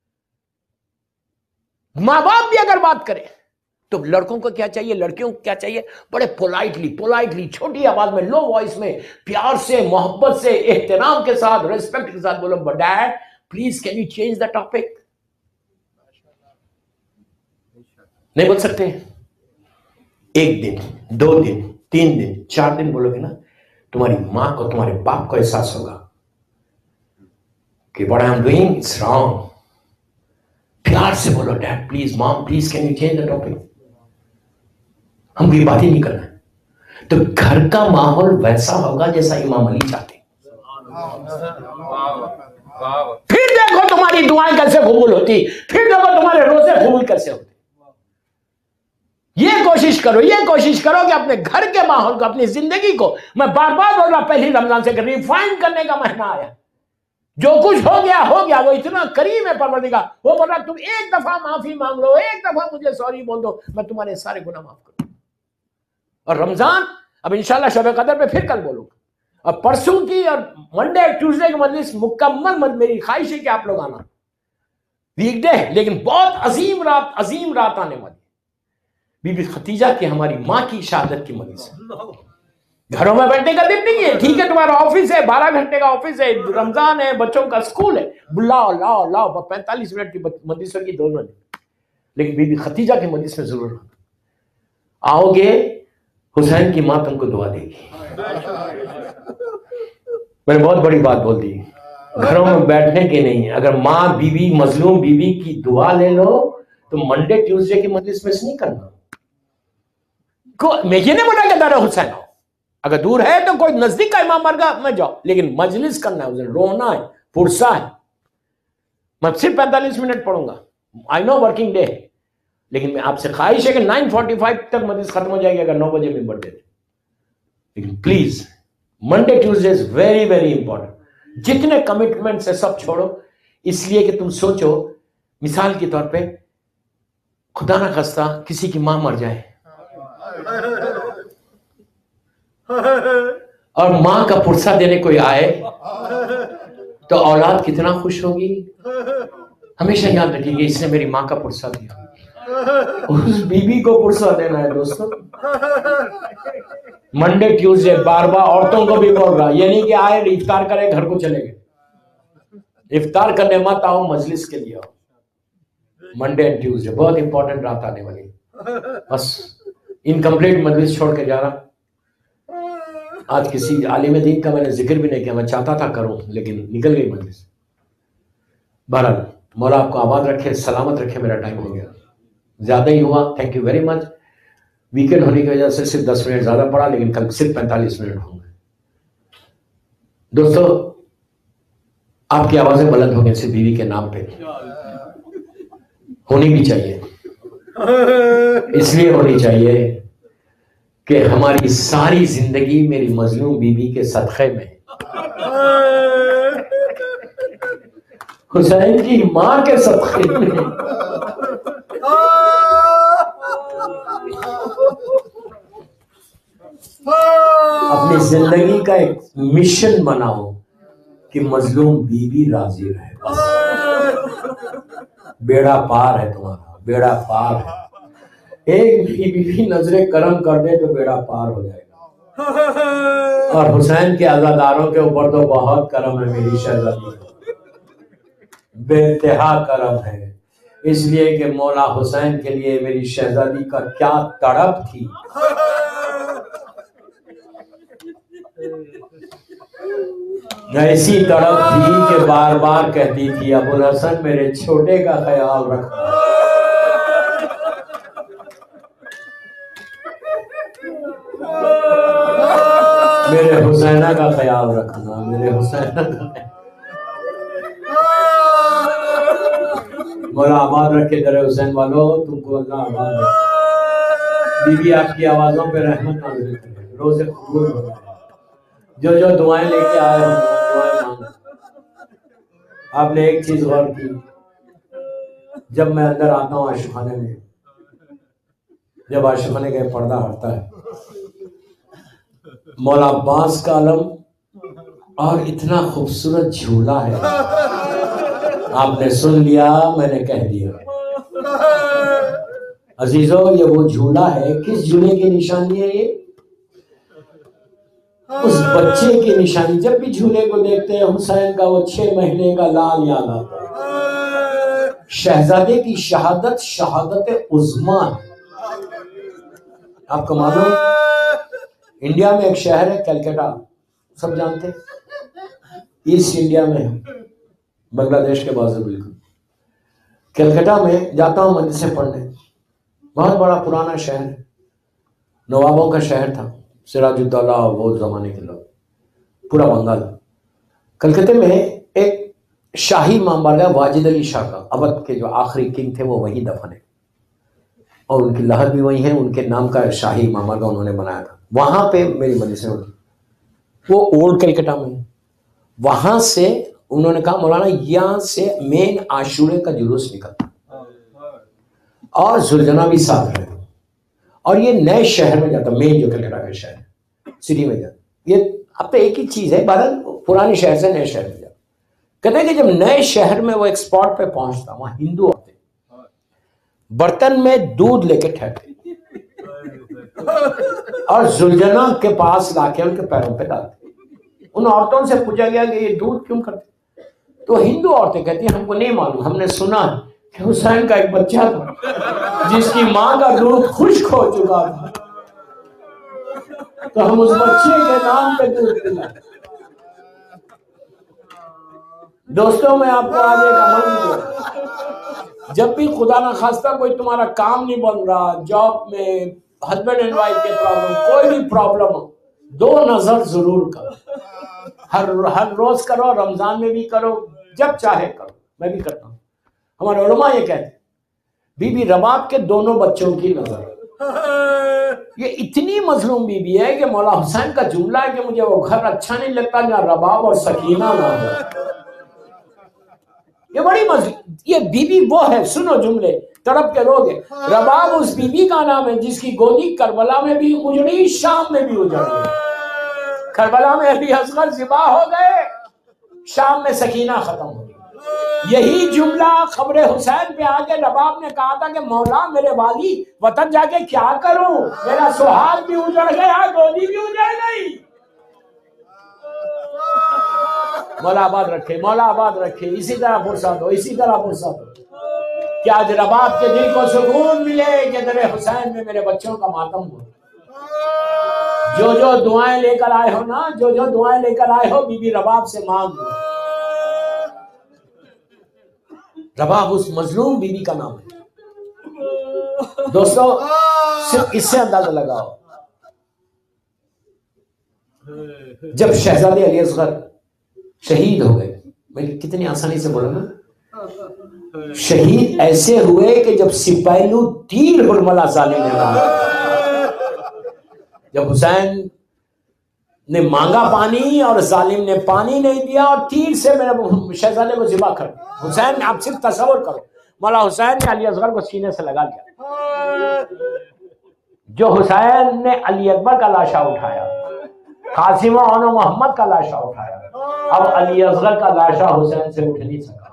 ماں باپ بھی اگر بات کرے تو لڑکوں کو کیا چاہیے، لڑکیوں کو کیا چاہیے، بڑے پولائٹلی پولائٹلی چھوٹی آواز میں، لو وائس میں، پیار سے، محبت سے، احترام کے ساتھ، ریسپیکٹ کے ساتھ بولو dad please can you change the topic. نہیں بول سکتے؟ ایک دن، دو دن، تین دن، چار دن بولو گے نا، تمہاری ماں کو تمہارے باپ کو احساس ہوگا کہ what I am doing is wrong. پیار سے بولو dad please, mom please can you change the topic. ہم بھی بات ہی نہیں کرنا ہے. تو گھر کا ماحول ویسا ہوگا جیسا امام علی چاہتے. پھر دیکھو تمہاری دعائیں کیسے قبول ہوتی، پھر دیکھو تمہارے روزے قبول کیسے ہوتے. یہ کوشش کرو، یہ کوشش کرو کہ اپنے گھر کے ماحول کو، اپنی زندگی کو، میں بار بار بول رہا پہلی رمضان سے کہ ریفائن کرنے کا مہینہ آیا. جو کچھ ہو گیا ہو گیا، وہ اتنا کریم ہے پروردگار، وہ بول رہا تم ایک دفعہ معافی مانگ لو، ایک دفعہ مجھے سوری بول دو، میں تمہارے سارے گناہ معاف کروں. اور رمضان اب انشاءاللہ شب قدر پہ پھر کل بولوں گا. اور پرسوں کی اور منڈے ٹیوزڈے کی مجلس مکمل، میری خواہش ہے کہ آپ لوگ آنا. ویک ڈے ہے لیکن بہت عظیم رات، عظیم رات آنے والی. بی بی ختیجہ کی، ہماری ماں کی شہادت کی مجلس. گھروں میں بیٹھنے کا دن نہیں ہے، ٹھیک ہے تمہارا آفس ہے، بارہ گھنٹے کا آفس ہے، رمضان ہے، بچوں کا اسکول ہے، لاؤ لاؤ لاؤ پینتالیس منٹ کی مجلس ہوگی دونوں دن. لیکن بی بی ختیجہ کی مجلس میں ضرور آؤ گے، حسین کی ماں تم کو دعا دے گی. میں نے بہت بڑی بات بول دی، گھروں میں بیٹھنے کے نہیں ہے. اگر ماں بیوی مظلوم بیوی کی دعا لے لو تو منڈے ٹیوزڈے کی مجلس مس نہیں کرنا. میں یہ نہیں بولا کہ دار حسین آؤ، اگر دور ہے تو کوئی نزدیک کا امام بارگاہ میں جاؤ، لیکن مجلس کرنا ہے، رونا ہے، پرسا ہے. میں صرف پینتالیس منٹ پڑھوں گا، آئی نو ورکنگ ڈے، لیکن میں آپ سے خواہش ہے کہ نائن فورٹی فائیو تک مجلس ختم ہو جائے گی اگر نو بجے ممبر دے دیں. لیکن please Monday Tuesday is very very important. جتنے کمٹمنٹ سے سب چھوڑو، اس لیے کہ تم سوچو مثال کے طور پہ خدا نہ خواستہ کسی کی ماں مر جائے اور ماں کا پرسہ دینے کوئی آئے تو اولاد کتنا خوش ہوگی. ہمیشہ یاد رکھیے کہ اس نے میری ماں کا پرسہ دیا. اس بیوی کو پرسہ دینا ہے دوستوں. منڈے ٹیوزڈے بار بار عورتوں کو بھی بول رہا، یہ نہیں کہ آئے افطار کرے گھر کو چلے گئے. افطار کرنے مت آؤ، مجلس کے لیے آؤ. منڈے اینڈ ٹیوزڈے بہت امپورٹنٹ رات آنے والی. بس انکمپلیٹ مجلس چھوڑ کے جا رہا. آج کسی عالم دین کا میں نے ذکر بھی نہیں کیا، میں چاہتا تھا کروں لیکن نکل گئی مجلس. بہرحال مولا آپ کو آباد رکھے، سلامت رکھے. میرا ٹائم ہو گیا، زیادہ ہی ہوا. Thank you very much. Weekend ہونے کی وجہ سے صرف دس منٹ زیادہ پڑا، لیکن کل صرف پینتالیس منٹ ہوں گے. دوستو آپ کی آوازیں بلند ہو گئی صرف بیوی کے نام پہ. ہونی بھی چاہیے، اس لیے ہونی چاہیے کہ ہماری ساری زندگی میری مظلوم بیوی کے صدقے میں، حسین کی ماں کے صدقے میں. اپنی زندگی کا ایک مشن بناؤ کہ مظلوم بیوی راضی رہے. بیڑا پار ہے تمہارا، بیڑا پار ہے. ایک بیوی بھی نظر کرم کر دے تو بیڑا پار ہو جائے گا. اور حسین کے عزاداروں کے اوپر تو بہت کرم ہے میری شہزادی، بے انتہا کرم ہے. اس لیے کہ مولا حسین کے لیے میری شہزادی کا کیا تڑپ تھی. ایسی تڑپ تھی کہ بار بار کہتی تھی ابو الحسن میرے چھوٹے کا خیال رکھنا. میرے حسینہ کا خیال رکھنا، میرے حسینہ کا. مولا آباد رکھے در حسین والو، تم کو اللہ آباد رکھے. بی بی آپ کی آوازوں پہ رحمت نازل کرے، روز قبول ہو جائے. جو جو دعائیں لے کے آئے ہوں دعائیں مانگیں. آپ نے ایک چیز غور کی، جب میں اندر آتا ہوں عاشق خانے میں، جب عاشق خانے کا پردہ ہٹتا ہے، مولا عباس کا علم اور اتنا خوبصورت جھولا ہے. آپ نے سن لیا، میں نے کہہ دیا. عزیزو یہ وہ جھولا ہے. کس جھولے کی نشانی ہے یہ؟ اس بچے کی نشانی. جب بھی جھولے کو دیکھتے ہیں حسین کا وہ چھ مہینے کا لال یاد آتا ہے. شہزادے کی شہادت شہادت عظمیٰ ہے. آپ کو معلوم انڈیا میں ایک شہر ہے کلکتہ، سب جانتے ہیں، ایسٹ انڈیا میں ہے، بنگلہ دیش کے بازو بالکل. کلکتہ میں جاتا ہوں مدرسے پڑھنے. بہت بڑا پرانا شہر ہے، نوابوں کا شہر تھا، سراج الدولہ وہ زمانے کے لوگ، پورا بنگال. کلکتے میں ایک شاہی مامبارگاہ واجد علی شاہ کا، اودھ کے جو آخری کنگ تھے وہ وہیں دفن ہے، اور ان کی لہر بھی وہی ہے. ان کے نام کا شاہی مامبارگاہ انہوں نے بنایا تھا. وہاں پہ میری مجلسیں ہوتی، وہ اولڈ کلکتہ میں. وہاں سے انہوں نے کہا مولانا یہاں سے مین عاشورے کا جلوس نکلتا اور زلجنا بھی ساتھ رہتا، اور یہ نئے شہر میں جاتا، مین جو کلکتہ کا شہر ہے سٹی میں جاتا. یہ اب تو ایک ہی چیز ہے، بہرحال پرانے شہر سے نئے شہر میں جاتا. کہتے ہیں کہ جب نئے شہر میں وہ ایک اسپاٹ پہ پہنچتا، وہاں ہندو عورتیں برتن میں دودھ لے کے ٹھہرتے اور زلجنا کے پاس لا کے ان کے پیروں پہ ڈالتے. ان عورتوں سے پوچھا گیا کہ یہ دودھ کیوں کرتے؟ تو ہندو عورتیں کہتی ہیں ہم کو نہیں معلوم، ہم نے سنا کہ حسین کا ایک بچہ تھا جس کی ماں کا دودھ خشک ہو چکا تھا، تو ہم اس بچے کے نام پہ دودھ پلائیں. دوستوں میں آپ کو آج ایک عمل دیا، جب بھی خدا نہ خواستہ کوئی تمہارا کام نہیں بن رہا، جاب میں ہسبینڈ اینڈ وائف کے پرابلم، کوئی بھی پرابلم ہو، دو نظر ضرور کرو. ہر ہر روز کرو، رمضان میں بھی کرو، جب چاہے کرو. میں بھی کرتا ہوں. ہمارے علماء یہ کہتے ہیں بی بی رباب کے دونوں بچوں کی نظر یہ اتنی مظلوم بی بی ہے کہ مولا حسین کا جملہ ہے کہ مجھے وہ گھر اچھا نہیں لگتا جہاں رباب اور سکینہ نہ ہو. یہ بڑی مظلوم، یہ بی بی وہ ہے، سنو جملے تڑپ کے رو گے. رباب اس بی بی کا نام ہے جس کی گودی کربلا میں بھی اجڑی، شام میں بھی اجڑ گئی. کربلا میں علی اصغر ذبح ہو گئے، شام میں سکینہ ختم ہو گئی. یہی جملہ خبر حسین پہ آگے رباب نے کہا تھا کہ مولا میرے والی وطن جا کے کیا کروں، میرا سہاگ بھی اجڑ گیا، گودی بھی اجڑ گئی. مولا آباد رکھے، مولا آباد رکھے. اسی طرح فرصت ہو، اسی طرح فرصت ہو کہ آج رباب کے دل کو سکون ملے کہ در حسین میں میرے بچوں کا ماتم ہو. جو جو دعائیں لے کر آئے ہو نا، جو جو دعائیں لے کر آئے ہو بی بی رباب سے مانگ لو. رباب اس مظلوم بی بی کا نام ہے. دوستو صرف اس سے اندازہ لگاؤ، جب شہزادے علی اصغر شہید ہو گئے، میں کتنی آسانی سے بولا نا، شہید ایسے ہوئے کہ جب سپہلو تیر ہرملا ظالم نے مارا. جب حسین نے مانگا پانی اور ظالم نے پانی نہیں دیا اور تیر سے میرے شہزادے کو ذبح کر دیا. حسین آپ صرف تصور کرو، مولا حسین نے علی اصغر کو سینے سے لگا لیا. جو حسین نے علی اکبر کا لاشا اٹھایا، قاسم و عون و محمد کا لاشا اٹھایا، اب علی اصغر کا لاشا حسین سے اٹھ نہیں سکا.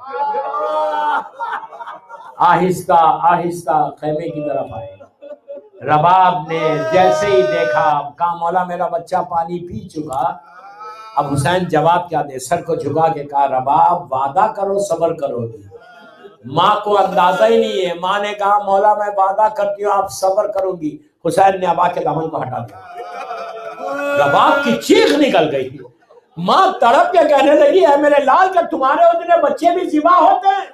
آہستہ آہستہ خیمے کی طرف آئے. رباب نے جیسے ہی دیکھا، کہا مولا میرا بچہ پانی پی چکا. اب حسین جواب کیا دے، سر کو جھکا کے کہا رباب وعدہ کرو صبر کرو گی. ماں کو اندازہ ہی نہیں ہے، ماں نے کہا مولا میں وعدہ کرتی ہوں آپ صبر کروں گی. حسین نے ابا کے دامن کو ہٹا دیا. رباب کی چیخ نکل گئی. ماں تڑپ کے کہنے لگی اے میرے لال کہ تمہارے اتنے بچے بھی ذبح ہوتے ہیں.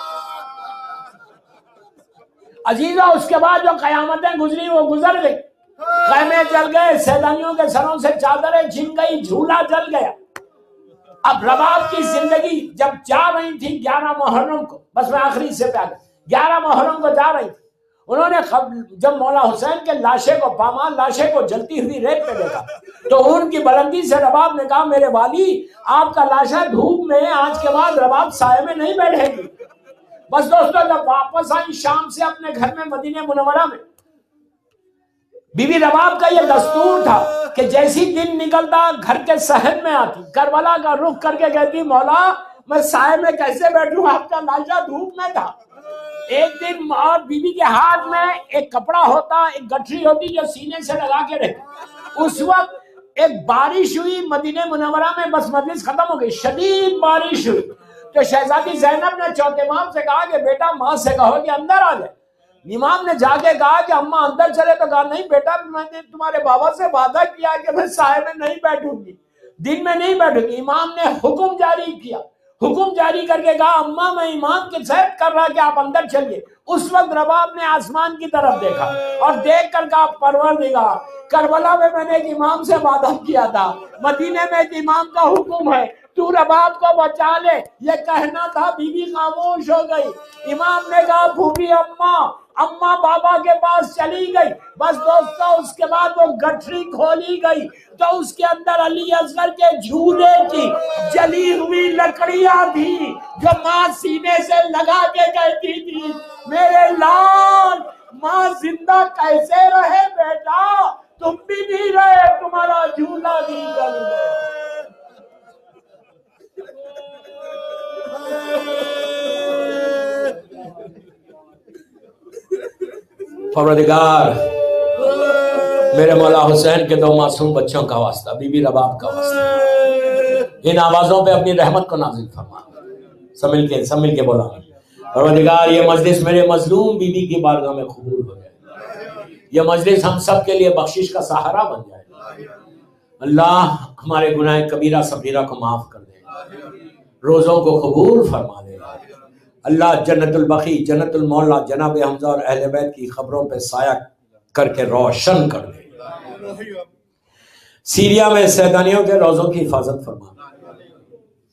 عزیزہ اس کے بعد جو قیامتیں گزری وہ گزر گئی. خیمے جل گئے، سیدانیوں کے سروں سے چادریں چھن گئی، جھولا جل گیا. اب رباب کی زندگی جب جا رہی تھی گیارہ محرم کو، بس میں آخری سے پہ آ گیا، گیارہ محرم کو جا رہی تھی. انہوں نے جب مولا حسین کے لاشے کو پامال لاشے کو جلتی ہوئی ریت پہ دیکھا تو ان کی بلندی سے رباب نے کہا میرے والی آپ کا لاشا دھوپ میں، آج کے بعد رباب سائے میں نہیں بیٹھے گی. بس دوستو جب واپس آئی شام سے اپنے گھر میں مدینہ منورہ میں، بی بی رباب کا یہ دستور تھا کہ جیسی دن نکلتا گھر کے صحن میں آتی، کربلا کا رخ کر کے کہتی مولا میں سائے میں کیسے بیٹھوں، آپ کا لاشا دھوپ میں تھا. ایک دن اور بی بی کے ہاتھ میں ایک کپڑا ہوتا، ایک گٹھری ہوتی جو سینے سے لگا کے رہتی. اس وقت ایک بارش ہوئی مدینہ منورہ میں، بس مجلس ختم ہو گئی، شدید بارش ہوئی. تو شہزادی زینب نے چوتھے امام سے کہا کہ بیٹا ماں سے کہو کہ اندر آ جائے. امام نے جا کے کہا کہ اماں اندر چلے تو کہا نہیں بیٹا میں نے تمہارے بابا سے وعدہ کیا کہ میں سائے میں نہیں بیٹھوں گی، دن میں نہیں بیٹھوں گی. امام نے حکم جاری کیا، حکم جاری کر کے کہا اماں میں امام کے ساتھ کر رہا کہ آپ اندر چلیے. اس وقت رباب نے آسمان کی طرف دیکھا اور دیکھ کر کہا پروردگار کربلا میں میں نے ایک امام سے وعدہ کیا تھا، مدینے میں ایک امام کا حکم ہے، تو رباب کو بچا لے. یہ کہنا تھا، بی بی خاموش ہو گئی. امام نے کہا پھوپھی اماں، اماں بابا کے پاس چلی گئی. بس دوستو اس کے بعد وہ گٹھری کھولی گئی تو اس کے اندر علی اصغر کے جھولے کی جلی ہوئی لکڑیاں تھی جو ماں سینے سے لگا کے کہتی تھی میرے لال ماں زندہ کیسے رہے بیٹا، تم بھی نہیں رہے، تمہارا جھولا بھی جل گیا. پروردگار میرے مولا حسین کے دو معصوم بچوں کا واسطہ، بی بی رباب کا واسطہ، ان آوازوں پہ اپنی رحمت کو نازل فرما. سب مل کے سب مل کے بولا پروردگار یہ مجلس میرے مظلوم بی بی کی بارگاہ میں قبول ہو جائے، یہ مجلس ہم سب کے لیے بخشش کا سہارا بن جائے. اللہ ہمارے گناہ کبیرہ صغیرہ کو معاف کر دے، روزوں کو قبول فرما دے. اللہ جنت البقیع، جنت المولا جناب حمزہ اور اہل بیت کی خبروں پہ سایہ کر کے روشن کر دے. سیریا میں سیدانیوں کے روزوں کی حفاظت فرما.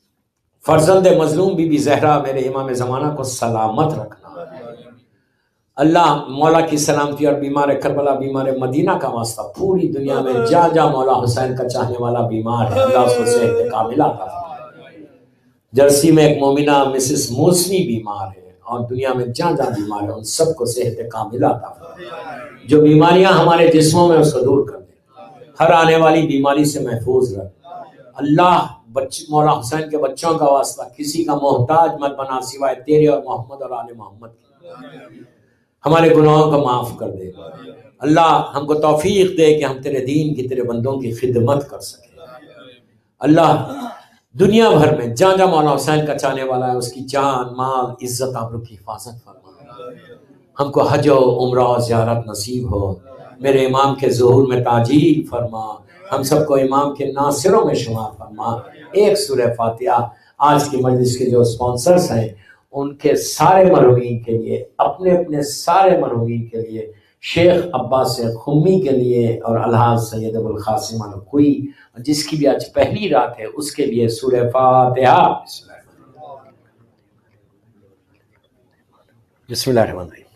فرزند مظلوم بی بی زہرا میرے امام زمانہ کو سلامت رکھنا. اللہ مولا کی سلامتی اور بیمار کربلا بیمار مدینہ کا واسطہ پوری دنیا میں جا جا مولا حسین کا چاہنے والا بیمار ہے، اللہ اس کو صحت کاملہ عطا فرمائے۔ جرسی میں ایک مومنہ مسز موسمی بیمار ہے اور دنیا میں جہاں جہاں بیمار ہے ان سب کو صحت کاملہ عطا فرمائے۔ جو بیماریاں ہمارے جسموں میں اس کو دور کر دے، ہر آنے والی بیماری سے محفوظ رکھ۔ اللہ بچ مولا حسین کے بچوں کا واسطہ کسی کا محتاج مت بنا سوائے تیرے اور محمد اور آل محمد کی۔ ہمارے گناہوں کو معاف کر دے اللہ، ہم کو توفیق دے کہ ہم تیرے دین کی تیرے بندوں کی خدمت کر سکیں۔ اللہ دنیا بھر میں جہاں جہاں مولا حسین کا چاہنے والا ہے اس کی جان مال عزت آبرو کی حفاظت فرما۔ ہم کو حج و عمرہ و زیارت نصیب ہو، میرے امام کے ظہور میں تاجیل فرما، ہم سب کو امام کے ناصروں میں شمار فرما۔ ایک سورہ فاتحہ آج کی مجلس کے جو اسپانسرز ہیں ان کے سارے مرحومین کے لیے، اپنے اپنے سارے مرحومین کے لیے، شیخ عباس خمی کے لیے اور الحاظ سید ابوالقاسم الکوئی جس کی بھی آج پہلی رات ہے اس کے لیے سورہ فاتحہ۔ بسم اللہ الرحمن الرحیم۔